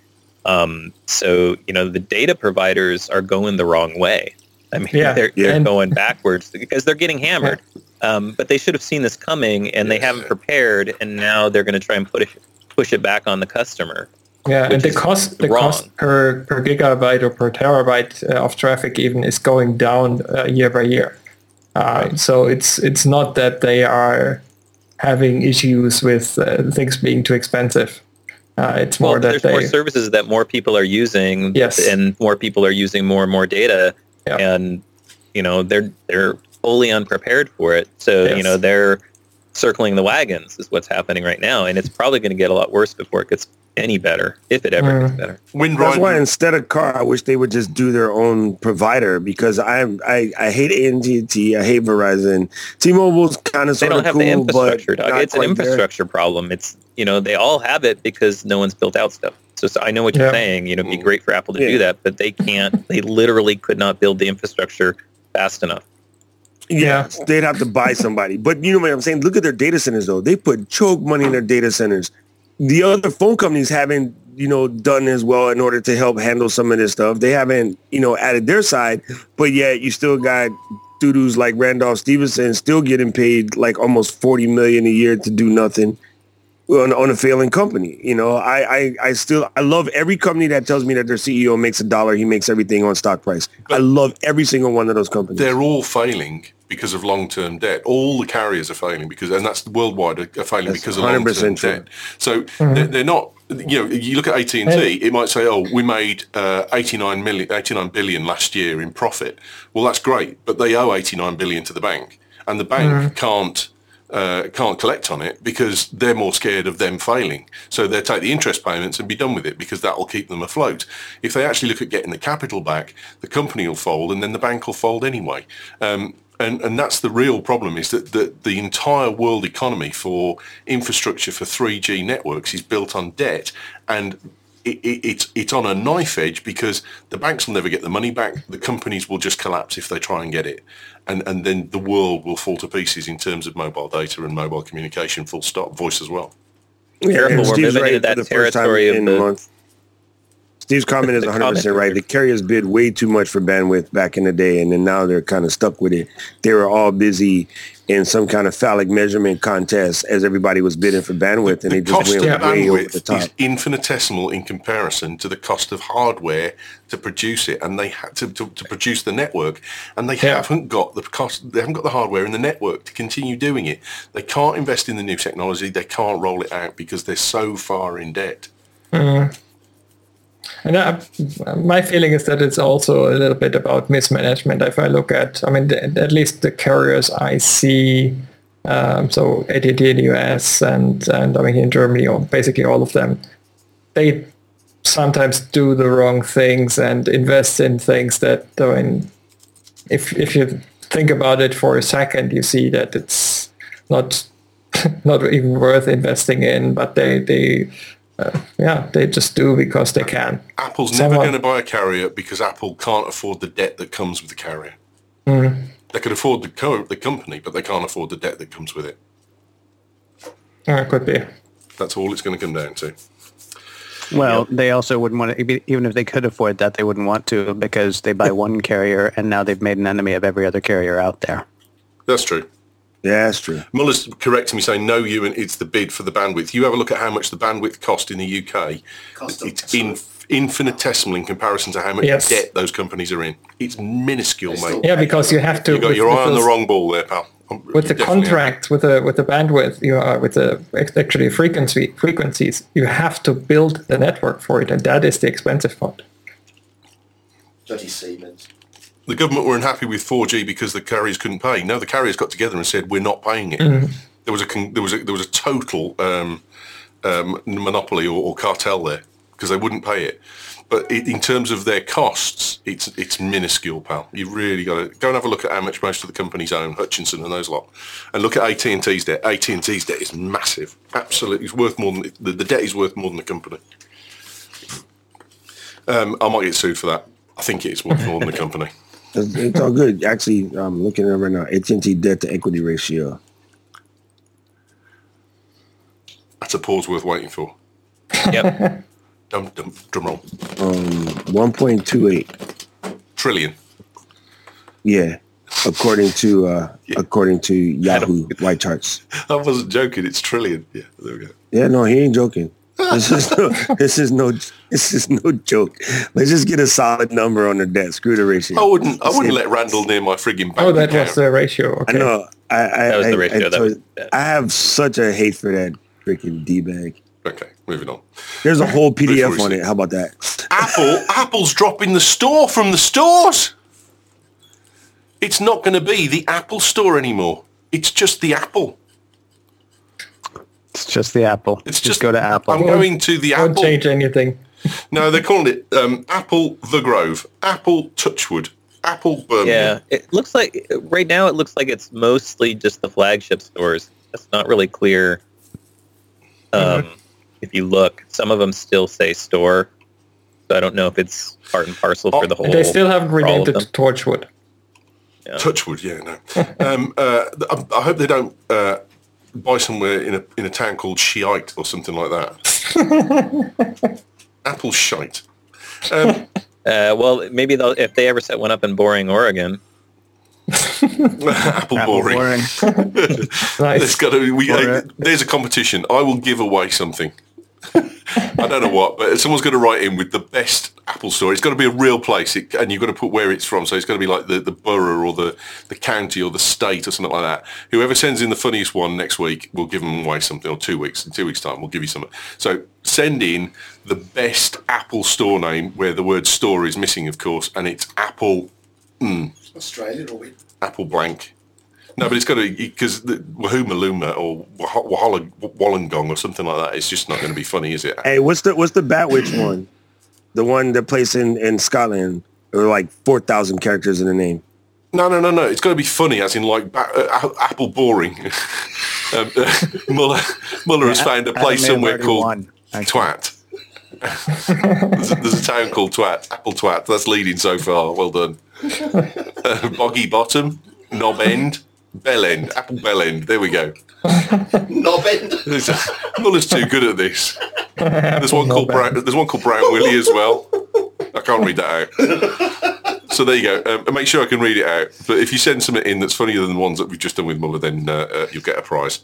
So the data providers are going the wrong way. I mean, they're going backwards because they're getting hammered. But they should have seen this coming, and they haven't prepared, and now they're going to try and push it back on the customer. Yeah, and the cost per gigabyte or per terabyte of traffic even is going down year by year. So it's not that they are having issues with things being too expensive. It's more that there's more services that more people are using, and more people are using more and more data, and they're fully unprepared for it. So they're circling the wagons is what's happening right now, and it's probably going to get a lot worse before it gets any better, if it ever gets better. That's why instead of car, I wish they would just do their own provider, because I hate AT&T, I hate Verizon. T-Mobile's kind of sort of cool, the infrastructure, but it's an infrastructure problem. It's they all have it because no one's built out stuff. So I know what you're saying. It'd be great for Apple to do that, but they can't. They literally could not build the infrastructure fast enough. Yeah, they'd have to buy somebody. But you know what I'm saying? Look at their data centers, though. They put choke money in their data centers. The other phone companies haven't, done as well in order to help handle some of this stuff. They haven't, added their side. But yet you still got doo-doos like Randolph Stevenson still getting paid like almost $40 million a year to do nothing on a failing company. I love every company that tells me that their CEO makes $1. He makes everything on stock price. I love every single one of those companies. They're all failing because of long-term debt. All the carriers are failing and that's worldwide, are failing because of long-term debt. So they're not, you look at AT&T, it might say, we made 89 billion last year in profit. Well, that's great, but they owe 89 billion to the bank, and the bank can't can't collect on it because they're more scared of them failing. So they'll take the interest payments and be done with it because that will keep them afloat. If they actually look at getting the capital back, the company will fold and then the bank will fold anyway. And that's the real problem, is that the entire world economy for infrastructure for 3G networks is built on debt, and it's on a knife edge because the banks will never get the money back. The companies will just collapse if they try and get it. And then the world will fall to pieces in terms of mobile data and mobile communication, full stop, voice as well. Careful, we're moving into that territory of the month. Steve's comment is 100% right. The carriers bid way too much for bandwidth back in the day, and then now they're kind of stuck with it. They were all busy in some kind of phallic measurement contest as everybody was bidding for bandwidth, and they just went way over the top. Is infinitesimal in comparison to the cost of hardware to produce it, and they had to produce the network, and they haven't got the cost. They haven't got the hardware and the network to continue doing it. They can't invest in the new technology. They can't roll it out because they're so far in debt. And my feeling is that it's also a little bit about mismanagement. If I look at, at least the carriers I see, so AT&T in the US and in Germany, or basically all of them, they sometimes do the wrong things and invest in things that, if you think about it for a second, you see that it's not even worth investing in, but they just do because they can. Apple's never going to buy a carrier because Apple can't afford the debt that comes with the carrier. They could afford the company, but they can't afford the debt that comes with it. Could be. That's all it's going to come down to. Well, they also wouldn't want to, even if they could afford that, they wouldn't want to because they buy one carrier and now they've made an enemy of every other carrier out there. That's true. Yeah, that's true. Muller's correcting me saying, no, Ewan, it's the bid for the bandwidth. You have a look at how much the bandwidth cost in the UK. It's infinitesimal in comparison to how much debt those companies are in. It's minuscule, mate. Yeah, because you have to... You got your eye on the wrong ball there, pal. With the contract, with the bandwidth, you are with the actually frequencies, you have to build the network for it, and that is the expensive part. Bloody Siemens. The government were unhappy with 4G because the carriers couldn't pay. No, the carriers got together and said, we're not paying it. There was a total monopoly or cartel there because they wouldn't pay it. But in terms of their costs, it's minuscule, pal. You really got to go and have a look at how much most of the companies own, Hutchinson and those lot, and look at AT&T's debt. AT&T's debt is massive. Absolutely, it's worth more than the debt is worth more than the company. I might get sued for that. I think it's worth more than the company. It's all good. Actually, I'm looking at it right now. AT&T debt to equity ratio. That's a pause worth waiting for. Yep. Drum roll. 1.28 trillion. Yeah, according to Yahoo White Charts. I wasn't joking. It's trillion. Yeah, there we go. Yeah, no, he ain't joking. This is no joke. Let's just get a solid number on the debt. Screw the ratio. I wouldn't let Randall near my frigging bank. Oh, that was the ratio. Okay. I know. That was the ratio. I have such a hate for that freaking D-bag. Okay, moving on. There's a whole PDF on it. How about that? Apple's dropping the store from the stores. It's not going to be the Apple store anymore. It's just the Apple. It's just the Apple. It's just go to Apple. I'm going to the Apple. Don't change anything. No, they're calling it Apple The Grove, Apple Touchwood, Apple Birmingham. Yeah, it looks like right now it looks like it's mostly just the flagship stores. It's not really clear. If you look, some of them still say store. So I don't know if it's part and parcel for the whole. They still haven't renamed it to Torchwood. Yeah. Touchwood, yeah, no. I hope they don't buy somewhere in a town called Shite or something like that. Apple Shite. Well, maybe if they ever set one up in Boring, Oregon. Apple Boring. Nice. There's a competition. I will give away something. I don't know what, but someone's going to write in with the best Apple store. It's got to be a real place, and you've got to put where it's from. So it's got to be like the borough or the county or the state or something like that. Whoever sends in the funniest one next week, we'll give them away something, or 2 weeks. In 2 weeks' time, we'll give you something. So send in the best Apple store name where the word store is missing, of course, and it's Apple... Australian or Apple blank. No, but it's got to be, because the Wahuma Luma or Wollongong or something like that, it's just not going to be funny, is it? Hey, what's the Batwitch one? The one that plays in Scotland. There were like 4,000 characters in the name. No. It's got to be funny, as in like Apple boring. Muller has found a place somewhere called Twat. There's a town called Twat, Apple Twat. That's leading so far. Well done. Boggy Bottom, Knob End, Bell End, Apple Bell End. There we go. Knob End. Muller's too good at this. There's one called Brown Willie as well. I can't read that out. So there you go. Make sure I can read it out. But if you send something in that's funnier than the ones that we've just done with Muller, then you'll get a prize.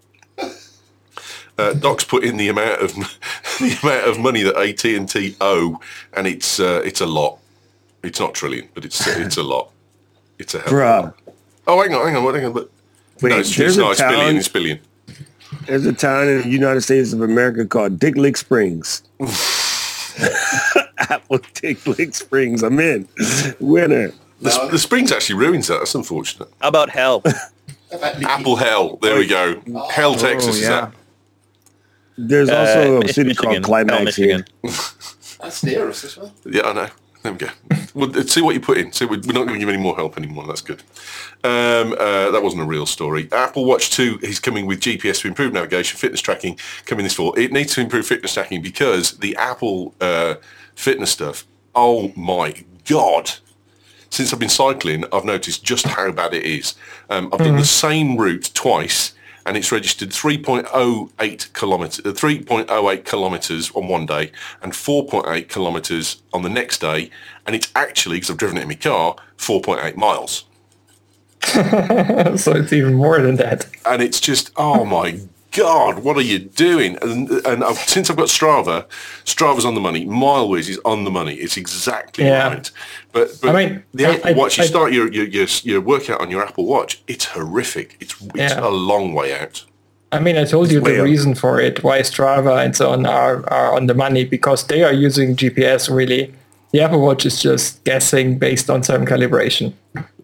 Doc's put in the amount of money that AT&T owe, and it's a lot. It's not trillion, but it's a lot. It's a hell of a lot. Oh, hang on. But wait, no, it's billion. It's billion. There's a town in the United States of America called Dick Lick Springs. Apple Dick Lick Springs. I'm in. Winner. The Springs actually ruins that. That's unfortunate. How about hell? Apple Hell. There we go. Hell, Texas. Is that? There's also a city called Climax here. That's near us as well. Yeah, I know. There we go. Well, see what you put in. See, we're not going to give any more help anymore. That's good. That wasn't a real story. Apple Watch 2 is coming with GPS to improve navigation, fitness tracking coming this fall. It needs to improve fitness tracking because the Apple fitness stuff, oh my God. Since I've been cycling, I've noticed just how bad it is. I've done the same route twice, and it's registered 3.08 kilometres on one day and 4.8 kilometres on the next day. And it's actually, because I've driven it in my car, 4.8 miles. So it's even more than that. And it's just, oh my God, what are you doing? And since I've got Strava's on the money. MileWiz is on the money. It's exactly right. But I mean, the Apple Watch, you start your workout on your Apple Watch, it's horrific. It's a long way out. I mean, I told you the reason for it, why Strava and so on are on the money, because they are using GPS really. The Apple Watch is just guessing based on some calibration.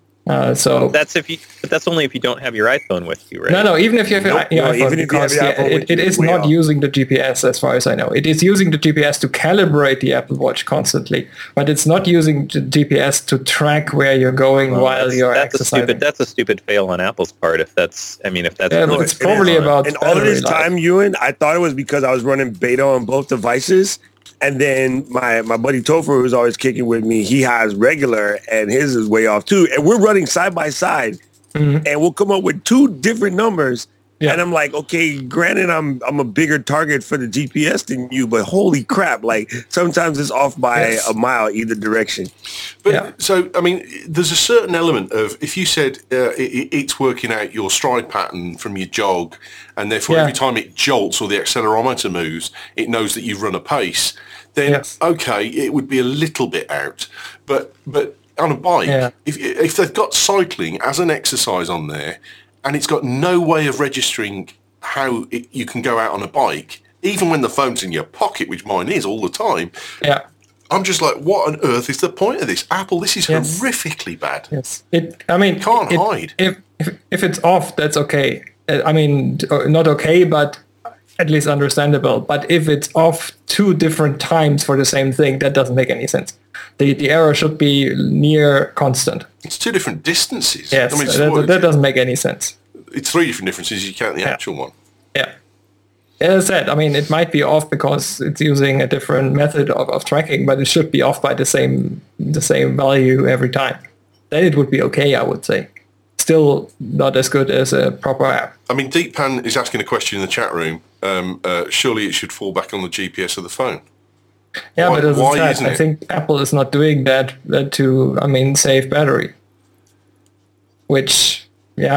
So that's only if you don't have your iPhone with you, right? No, even if you have your iPhone, because it is not using the GPS as far as I know. It is using the GPS to calibrate the Apple Watch constantly, but it's not using the GPS to track where you're going while you're exercising. That's a stupid fail on Apple's part. If that's it's probably about. And all of this time, Ewan, I thought it was because I was running beta on both devices. And then my buddy Topher, who's always kicking with me, he has regular, and his is way off too. And we're running side by side, and we'll come up with two different numbers. Yeah. And I'm like, okay, granted, I'm a bigger target for the GPS than you, but holy crap! Like sometimes it's off by a mile either direction. But so I mean, there's a certain element of if you said it's working out your stride pattern from your jog, and therefore every time it jolts or the accelerometer moves, it knows that you've run a pace. Then okay, it would be a little bit out, but on a bike, if they've got cycling as an exercise on there. And it's got no way of registering how you can go out on a bike, even when the phone's in your pocket, which mine is all the time. Yeah, I'm just like, what on earth is the point of this? Apple, this is horrifically bad. Yes, can't hide. If it's off, that's okay. I mean, not okay, but at least understandable. But if it's off 2 different times for the same thing, that doesn't make any sense. The error should be near constant. It's 2 different distances. Yes, I mean, that doesn't make any sense. It's 3 different differences. You count the actual one. Yeah. As I said, I mean, it might be off because it's using a different method of tracking, but it should be off by the same value every time. Then it would be okay, I would say. Still not as good as a proper app. I mean, Deepan is asking a question in the chat room. Surely it should fall back on the GPS of the phone. Yeah, but as I said, I think Apple is not doing that to, save battery. Which,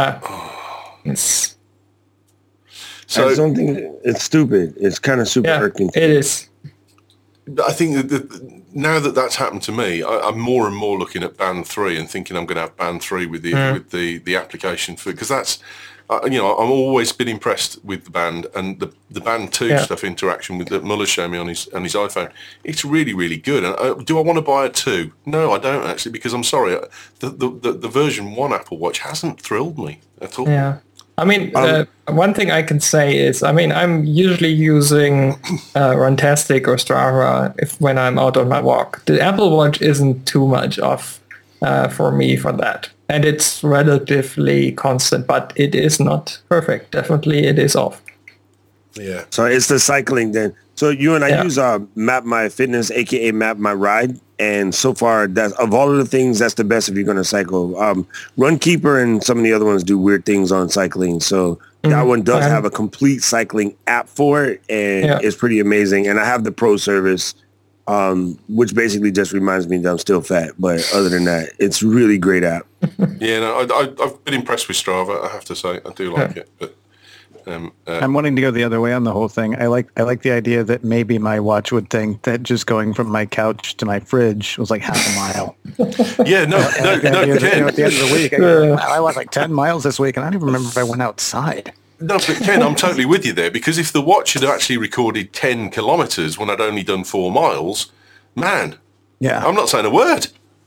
it's... So I don't think it's stupid. It's kind of super irking. It is. I think that now that that's happened to me, I'm more and more looking at Band 3 and thinking I'm going to have Band 3 with the application for, because that's, I'm always been impressed with the Band, and the Band 2 stuff interaction with that Muller's showing me on his iPhone. It's really, really good. And do I want to buy a 2? No, I don't actually, because I'm sorry, the version 1 Apple Watch hasn't thrilled me at all. Yeah. I mean, one thing I can say is, I'm usually using Runtastic or Strava when I'm out on my walk. The Apple Watch isn't too much off for me for that. And it's relatively constant, but it is not perfect. Definitely it is off. Yeah. So it's the cycling then. So you and I use Map My Fitness, aka Map My Ride, and so far, that of all of the things, that's the best if you're going to cycle. Runkeeper and some of the other ones do weird things on cycling, so that one does have a complete cycling app for it, and it's pretty amazing. And I have the Pro service, which basically just reminds me that I'm still fat. But other than that, it's really great app. Yeah, no, I've been impressed with Strava, I have to say. I do like it, but. I'm wanting to go the other way on the whole thing. I like the idea that maybe my watch would think that just going from my couch to my fridge was like half a mile. Yeah, no, Ken. At the end of the week, I walked like 10 miles this week, and I don't even remember if I went outside. No, but Ken, I'm totally with you there, because if the watch had actually recorded 10 kilometres when I'd only done 4 miles, man, I'm not saying a word.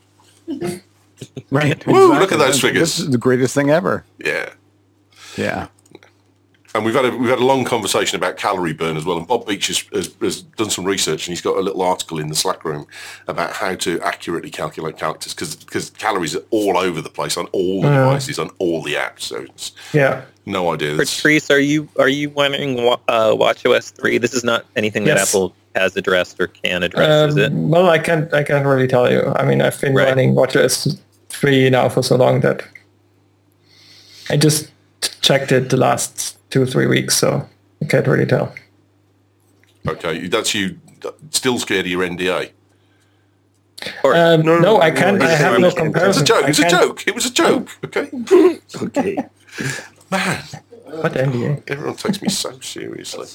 Right. Woo, exactly. Look at those figures. This is the greatest thing ever. Yeah. Yeah. And we've had a long conversation about calorie burn as well. And Bob Beach has done some research, and he's got a little article in the Slack room about how to accurately calculate calories, because calories are all over the place on all the devices, on all the apps. So it's no idea. Patrice, are you wanting WatchOS 3? This is not anything that Apple has addressed or can address, is it? Well, I can't really tell you. I mean, I've been running WatchOS 3 now for so long that I just checked it the last 2-3 weeks, so I can't really tell. Okay, that's you still scared of your NDA? No, I can't. I have no comparison. It's a joke. It was a joke. Okay. Okay. Man. What NDA? Everyone takes me so seriously.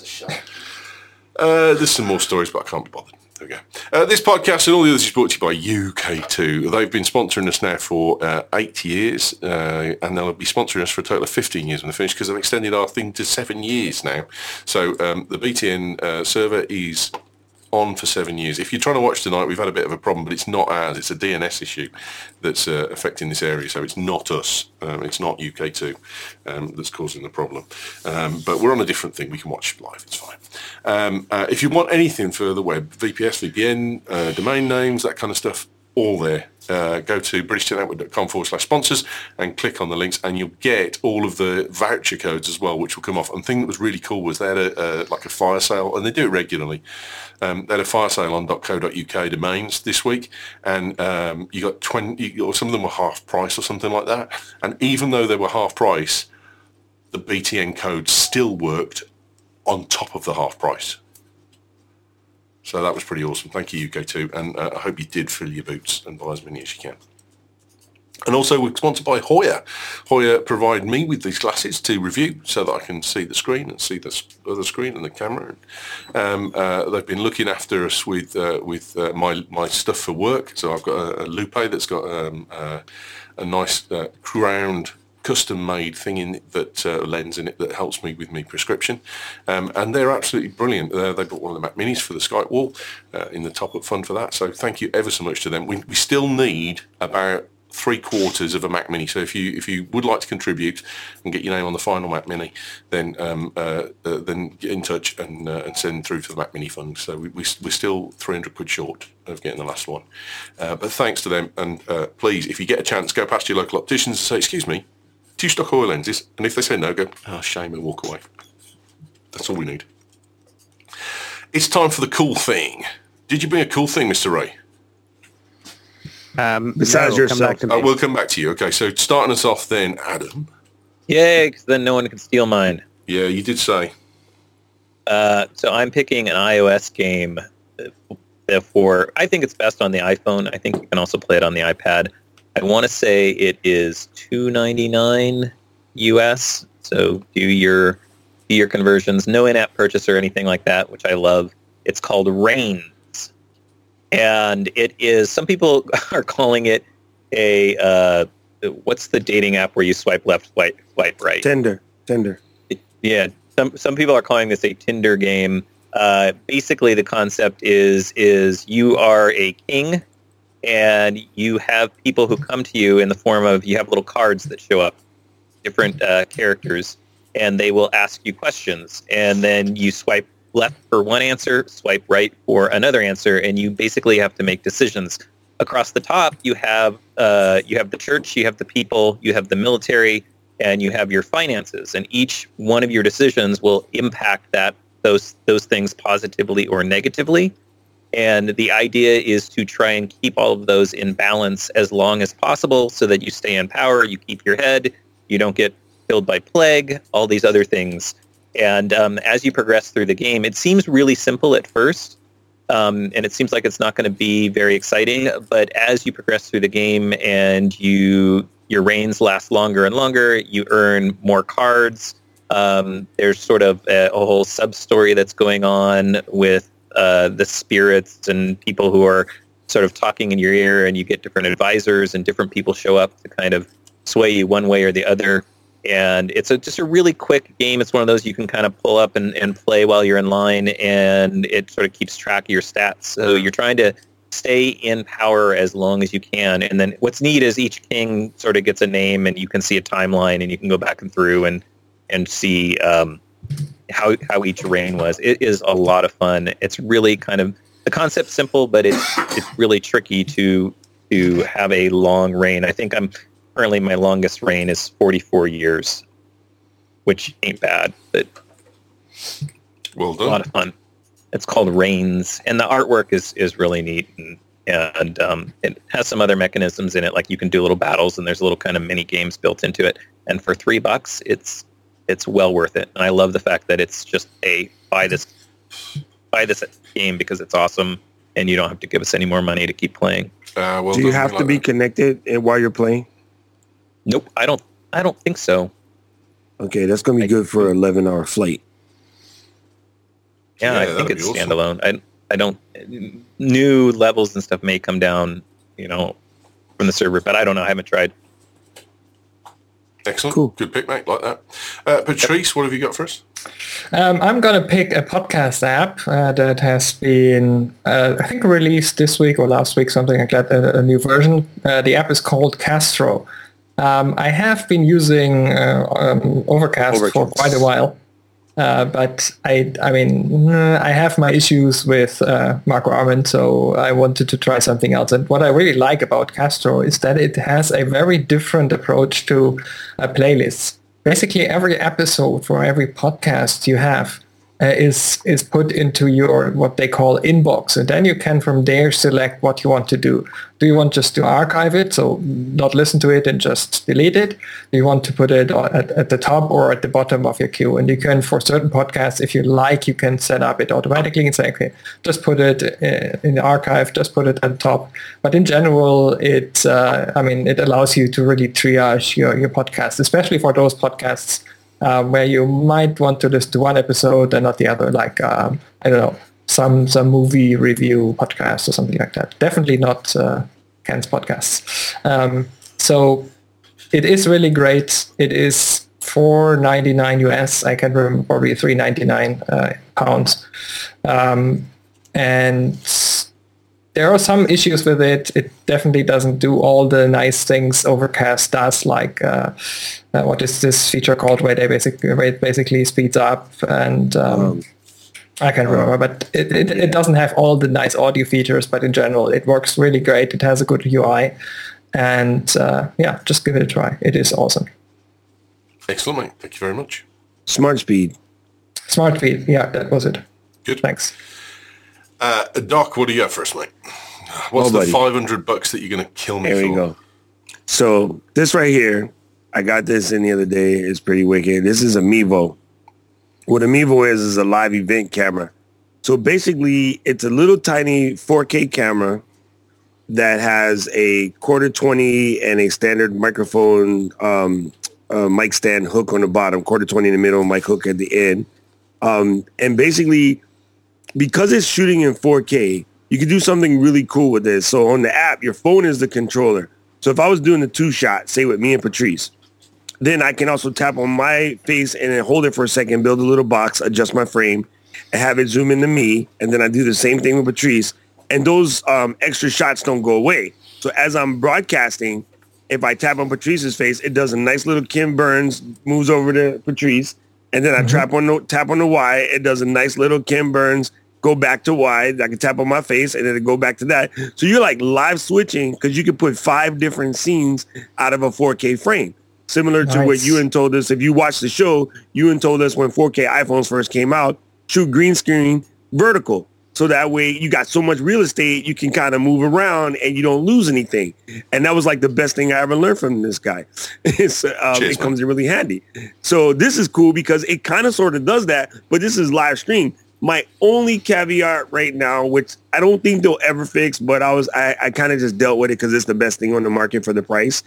There's some more stories, but I can't be bothered. There we go. This podcast and all the others is brought to you by UK2. They've been sponsoring us now for 8 years, and they'll be sponsoring us for a total of 15 years when they finish, because they've extended our thing to 7 years now. So the BTN server is on for 7 years. If you're trying to watch tonight, we've had a bit of a problem, but it's not ours. It's a DNS issue that's affecting this area, so it's not us. It's not UK2 that's causing the problem. But we're on a different thing. We can watch live. It's fine. If you want anything for the web, VPS, VPN, domain names, that kind of stuff, all there. Go to BritishTechNetwork.com/sponsors and click on the links, and you'll get all of the voucher codes as well, which will come off. And the thing that was really cool was they had a fire sale, and they do it regularly. They had a fire sale on .co.uk domains this week, and you got 20, or some of them were half price or something like that. And even though they were half price, the BTN code still worked on top of the half price. So that was pretty awesome. Thank you, UK2, and I hope you did fill your boots and buy as many as you can. And also, we're sponsored by Hoya. Hoya provide me with these glasses to review so that I can see the screen and see the other screen and the camera. They've been looking after us with my stuff for work. So I've got a Lupe that's got a nice crowned custom-made thing in it that lens in it that helps me with my prescription, and they're absolutely brilliant. They bought one of the Mac Minis for the Skype wall in the top-up fund for that, so thank you ever so much to them. We still need about 3/4 of a Mac Mini, so if you would like to contribute and get your name on the final Mac Mini, then get in touch and send through to the Mac Mini fund. So we're still 300 quid short of getting the last one, but thanks to them. And please, if you get a chance, go past your local opticians and say, excuse me, do you stock Hoya lenses? And if they say no, go, oh, shame, and walk away. That's all we need. It's time for the cool thing. Did you bring a cool thing, Mr. Ray? Besides yourself. We'll come back to you. Okay, so starting us off then, Adam. Yeah, because then no one can steal mine. Yeah, you did say. So I'm picking an iOS game for, I think it's best on the iPhone. I think you can also play it on the iPad. I want to say it is $2.99 US. So do your conversions. No in-app purchase or anything like that, which I love. It's called Reigns, And it is, some people are calling it a, what's the dating app where you swipe left, swipe right? Tinder. Yeah. Some people are calling this a Tinder game. Basically, the concept is you are a king, and you have people who come to you in the form of, you have little cards that show up, different characters, and they will ask you questions. And then you swipe left for one answer, swipe right for another answer, and you basically have to make decisions. Across the top, you have the church, you have the people, you have the military, and you have your finances. And each one of your decisions will impact those things positively or negatively. And the idea is to try and keep all of those in balance as long as possible so that you stay in power, you keep your head, you don't get killed by plague, all these other things. And as you progress through the game, it seems really simple at first, and it seems like it's not going to be very exciting. But as you progress through the game and your reigns last longer and longer, you earn more cards. There's sort of a whole sub-story that's going on with the spirits and people who are sort of talking in your ear, and you get different advisors and different people show up to kind of sway you one way or the other. And it's just a really quick game. It's one of those you can kind of pull up and play while you're in line, and it sort of keeps track of your stats. So you're trying to stay in power as long as you can. And then what's neat is each king sort of gets a name, and you can see a timeline, and you can go back and through and see how each reign was. It is a lot of fun. It's really kind of, the concept's simple, but it's really tricky to have a long reign. I think currently my longest reign is 44 years, which ain't bad, but well done. A lot of fun. It's called Reigns, and the artwork is really neat, and it has some other mechanisms in it, like you can do little battles, and there's little kind of mini games built into it. And for $3, it's well worth it. And I love the fact that it's just buy this game because it's awesome, and you don't have to give us any more money to keep playing. Do you have to be connected while you're playing? Nope, I don't think so. Okay, that's gonna be good for an 11-hour flight. Yeah, I think it's standalone. I don't. New levels and stuff may come down, from the server, but I don't know. I haven't tried. Excellent. Cool. Good pick, mate. Like that. Patrice, what have you got for us? I'm going to pick a podcast app that has been, I think, released this week or last week, something like that, a new version. The app is called Castro. I have been using Overcast for quite a while, but I have my issues with Marco Arment, so I wanted to try something else. And what I really like about Castro is that it has a very different approach to playlists. Basically, every episode for every podcast you have is put into your, what they call, inbox. And then you can from there select what you want to do. Do you want just to archive it, so not listen to it and just delete it? Do you want to put it at the top or at the bottom of your queue? And you can, for certain podcasts, if you like, you can set up it automatically and say, okay, just put it in the archive, just put it at the top. But in general, it allows you to really triage your podcast, especially for those podcasts where you might want to listen to one episode and not the other, like, some movie review podcast or something like that. Definitely not Ken's podcasts. So it is really great. It is $4.99 US. I can remember, probably £3.99 pounds. And there are some issues with it. It definitely doesn't do all the nice things Overcast does, like what is this feature called where it basically speeds up, and I can't remember, but it doesn't have all the nice audio features, but in general it works really great. It has a good UI, and just give it a try. It is awesome. Excellent, mate. Thank you very much. Smart Speed, yeah, that was it. Good. Thanks. Doc, what do you got first, mate? What's the $500 that you're going to kill me for? There we go. So this right here, I got this in the other day. It's pretty wicked. This is a Mevo. What a Mevo is a live event camera. So basically, it's a little tiny 4K camera that has a quarter 20 and a standard microphone mic stand hook on the bottom, quarter 20 in the middle, mic hook at the end. And basically, because it's shooting in 4K, you can do something really cool with this. So on the app, your phone is the controller. So if I was doing the 2-shot, say with me and Patrice, then I can also tap on my face and then hold it for a second, build a little box, adjust my frame, and have it zoom into me. And then I do the same thing with Patrice. And those extra shots don't go away. So as I'm broadcasting, if I tap on Patrice's face, it does a nice little Ken Burns, moves over to Patrice. And then I tap on the Y, it does a nice little Ken Burns, go back to Y. I can tap on my face and then it go back to that. So you're like live switching because you can put 5 different scenes out of a 4K frame. Similar to what Ewan told us. If you watch the show, Ewan told us when 4K iPhones first came out, shoot green screen vertical. So that way you got so much real estate, you can kind of move around and you don't lose anything. And that was like the best thing I ever learned from this guy. It comes in really handy. So this is cool because it kind of sort of does that, but this is live stream. My only caveat right now, which I don't think they'll ever fix, but I kind of just dealt with it because it's the best thing on the market for the price.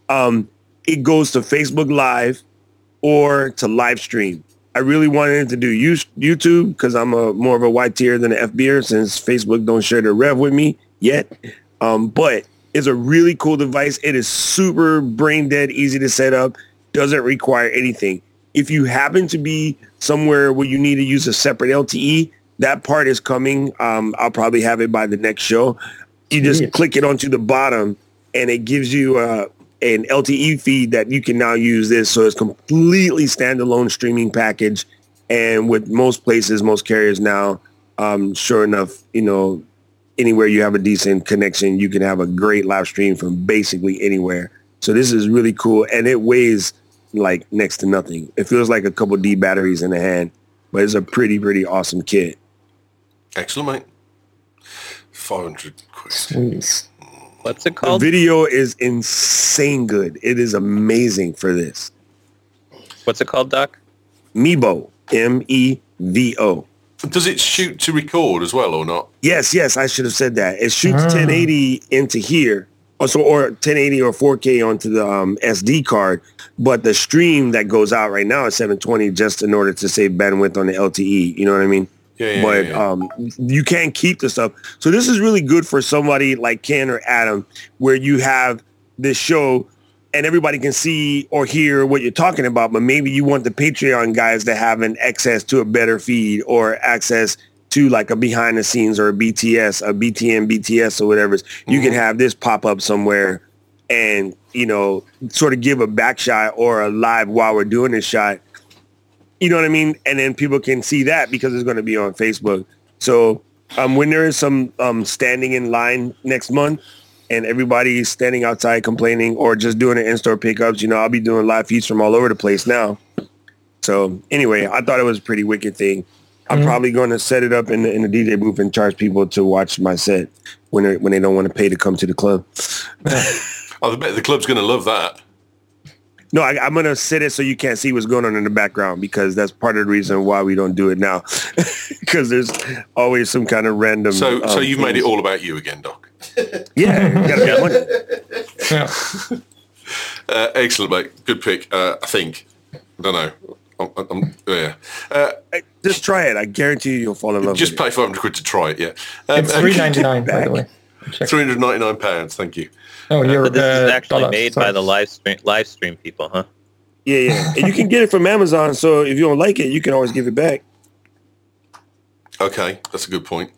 It goes to Facebook Live or to live stream. I really wanted to do YouTube because I'm more of a white tier than an FB'er since Facebook don't share their rev with me yet. But it's a really cool device. It is super brain dead, easy to set up, doesn't require anything. If you happen to be somewhere where you need to use a separate LTE, that part is coming. I'll probably have it by the next show. You just click it onto the bottom and it gives you an LTE feed that you can now use this. So it's completely standalone streaming package. And with most places, most carriers now, sure enough, anywhere you have a decent connection, you can have a great live stream from basically anywhere. So this is really cool. And it weighs like next to nothing. It feels like a couple D batteries in the hand, but it's a pretty, pretty awesome kit. Excellent, mate. 500 quid. Sweet. What's it called? The video is insane good. It is amazing for this. What's it called, Doc? Mevo. MEVO. Does it shoot to record as well or not? Yes, I should have said that. It shoots 1080 into here, or 1080 or 4K onto the SD card, but the stream that goes out right now is 720 just in order to save bandwidth on the LTE. You know what I mean? Yeah. You can't keep the stuff. So this is really good for somebody like Ken or Adam, where you have this show and everybody can see or hear what you're talking about, but maybe you want the Patreon guys to have an access to a better feed or access to like a behind the scenes or a BTS, a BTN, BTS or whatever. You can have this pop up somewhere and, sort of give a back shot or a live while we're doing this shot. You know what I mean? And then people can see that because it's going to be on Facebook. So when there is some standing in line next month and everybody's standing outside complaining or just doing the in-store pickups, I'll be doing live feeds from all over the place now. So anyway, I thought it was a pretty wicked thing. I'm probably going to set it up in the DJ booth and charge people to watch my set when they don't want to pay to come to the club. I bet the club's going to love that. No, I'm going to set it so you can't see what's going on in the background because that's part of the reason why we don't do it now. Because there's always some kind of random... So you've made it all about you again, Doc. Yeah, you got to make money. Excellent, mate. Good pick, I think. I don't know. Yeah. Just try it. I guarantee you'll fall in love just with it. Just pay 500 quid to try it, yeah. It's $3.99, by the way. £399, thank you. Oh, this is actually made by the live stream people, huh? Yeah. And you can get it from Amazon, so if you don't like it, you can always give it back. Okay, that's a good point.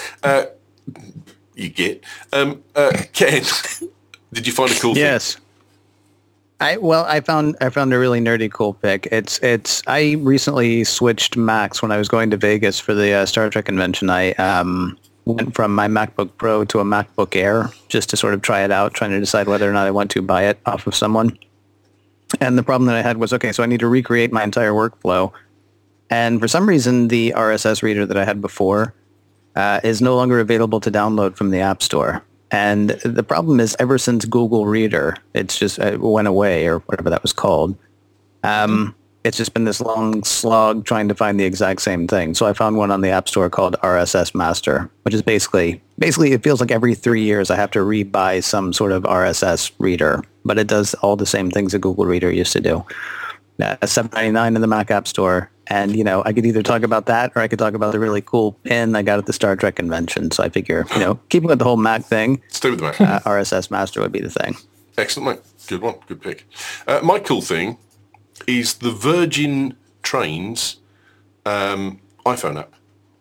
You get. Ken, did you find a cool thing? Yes. I found a really nerdy cool pick. I recently switched Macs when I was going to Vegas for the Star Trek convention. I went from my MacBook Pro to a MacBook Air just to sort of try it out, trying to decide whether or not I want to buy it off of someone. And the problem that I had was, so I need to recreate my entire workflow. And for some reason, the RSS reader that I had before is no longer available to download from the App Store. And the problem is, ever since Google Reader, it's just it went away, or whatever that was called. It's just been this long slog trying to find the exact same thing. So I found one on the App Store called RSS Master, which is basically it feels like every 3 years I have to rebuy some sort of RSS reader, but it does all the same things that Google Reader used to do. $7.99 in the Mac App Store. And, I could either talk about that or I could talk about the really cool pin I got at the Star Trek convention. So I figure, keeping with the whole Mac thing, stay with the Mac. RSS Master would be the thing. Excellent, mate. Good one. Good pick. My cool thing is the Virgin Trains iPhone app.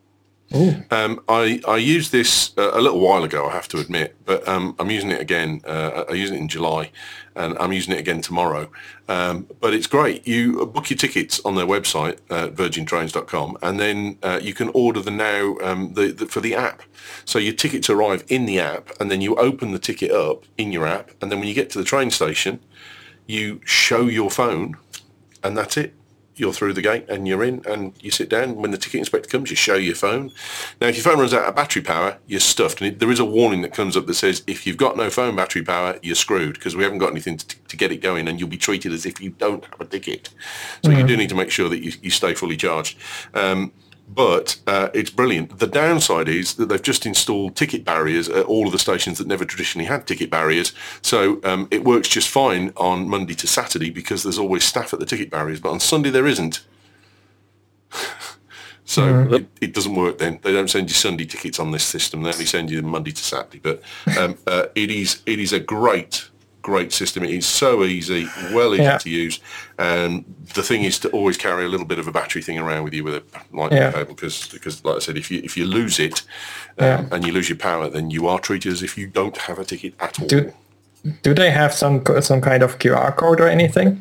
I used this a little while ago, I have to admit, but I'm using it again. I used it in July, and I'm using it again tomorrow. But it's great. You book your tickets on their website, virgintrains.com, and then you can order them now for the app. So your tickets arrive in the app, and then you open the ticket up in your app, and then when you get to the train station, you show your phone, and that's it. You're through the gate and you're in and you sit down. When the ticket inspector comes, you show your phone. Now, if your phone runs out of battery power, you're stuffed. And there is a warning that comes up that says, if you've got no phone battery power, you're screwed because we haven't got anything to get it going and you'll be treated as if you don't have a ticket. So you do need to make sure that you stay fully charged. But it's brilliant. The downside is that they've just installed ticket barriers at all of the stations that never traditionally had ticket barriers. So it works just fine on Monday to Saturday because there's always staff at the ticket barriers. But on Sunday there isn't. So it doesn't work then. They don't send you Sunday tickets on this system. They only send you Monday to Saturday. But it is a great system. It is so easy, easy to use, and the thing is to always carry a little bit of a battery thing around with you with a lightning cable because, like I said, if you lose it and you lose your power, then you are treated as if you don't have a ticket at all. Do they have some kind of QR code or anything?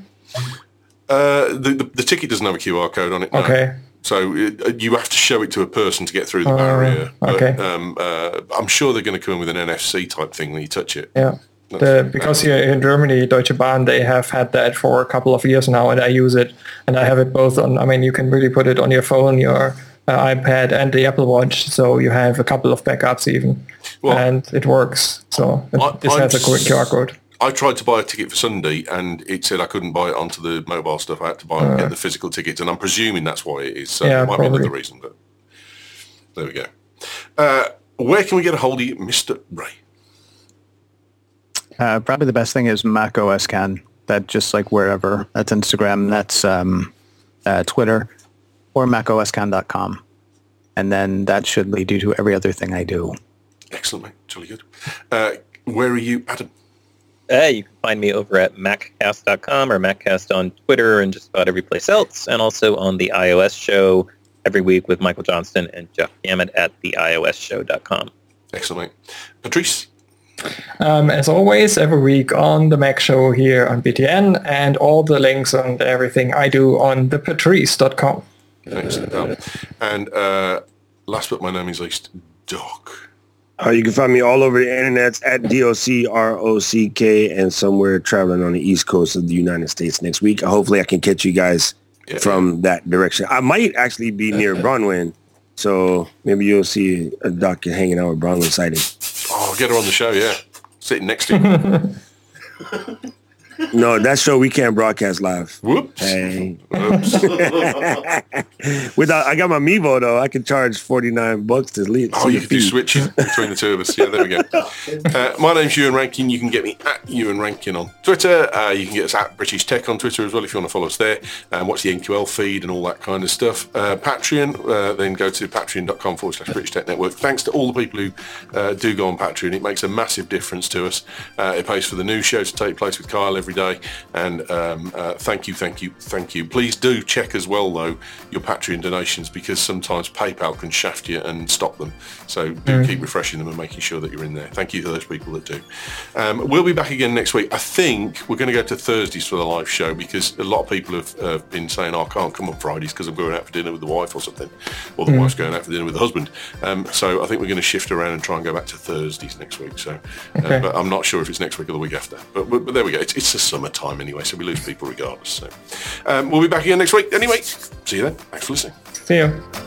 The ticket doesn't have a QR code on it. No. Okay. So you have to show it to a person to get through the barrier. Okay. But, I'm sure they're going to come in with an NFC type thing when you touch it. Yeah. Because here in Germany, Deutsche Bahn, they have had that for a couple of years now, and I use it, and I have it both on. I mean, you can really put it on your phone, your iPad, and the Apple Watch, so you have a couple of backups even, and it works. So this has a quick QR code. I tried to buy a ticket for Sunday, and it said I couldn't buy it onto the mobile stuff. I had to get the physical tickets, and I'm presuming that's why it is. So it might be another reason, but there we go. Where can we get a hold of you, Mr. Ray? Probably the best thing is Mac OS Can. That just like wherever. That's Instagram. That's Twitter, or macoscan.com. And then that should lead you to every other thing I do. Excellent, mate. Jolly good. Where are you, Adam? You can find me over at maccast.com or maccast on Twitter and just about every place else. And also on the iOS show every week with Michael Johnston and Jeff Gamet at theiosshow.com. Excellent, mate. Patrice? As always, every week on the Mac Show here on BTN, and all the links and everything I do on thepatrice.com. Excellent. And last but by no means least, Doc. You can find me all over the internet at DOCROCK and somewhere traveling on the East Coast of the United States next week. Hopefully I can catch you guys from that direction. I might actually be near Bronwyn, so maybe you'll see a Doc hanging out with Bronwyn sighting. Oh, get her on the show, sitting next to you. No, that show we can't broadcast live. Whoops. Hey. Whoops. I got my Mevo though. I can charge $49 to leave. Oh, you could do switching between the two of us. Yeah, there we go. My name's Ewan Rankin. You can get me at Ewan Rankin on Twitter. You can get us at British Tech on Twitter as well if you want to follow us there and watch the NQL feed and all that kind of stuff. Patreon, then go to patreon.com/British Tech Network. Thanks to all the people who do go on Patreon. It makes a massive difference to us. It pays for the news show to take place with Kyle every day, and thank you. Please do check as well though your Patreon donations, because sometimes PayPal can shaft you and stop them, so do keep refreshing them and making sure that you're in there. Thank you to those people that do. We'll be back again next week. I think we're going to go to Thursdays for the live show, because a lot of people have been saying, I can't come on Fridays because I'm going out for dinner with the wife or something, or the wife's going out for dinner with the husband. So I think we're going to shift around and try and go back to Thursdays next week. So but I'm not sure if it's next week or the week after, but there we go. It's the summertime anyway, so we lose people regardless. So we'll be back again next week anyway. See you then. Thanks for listening. See you.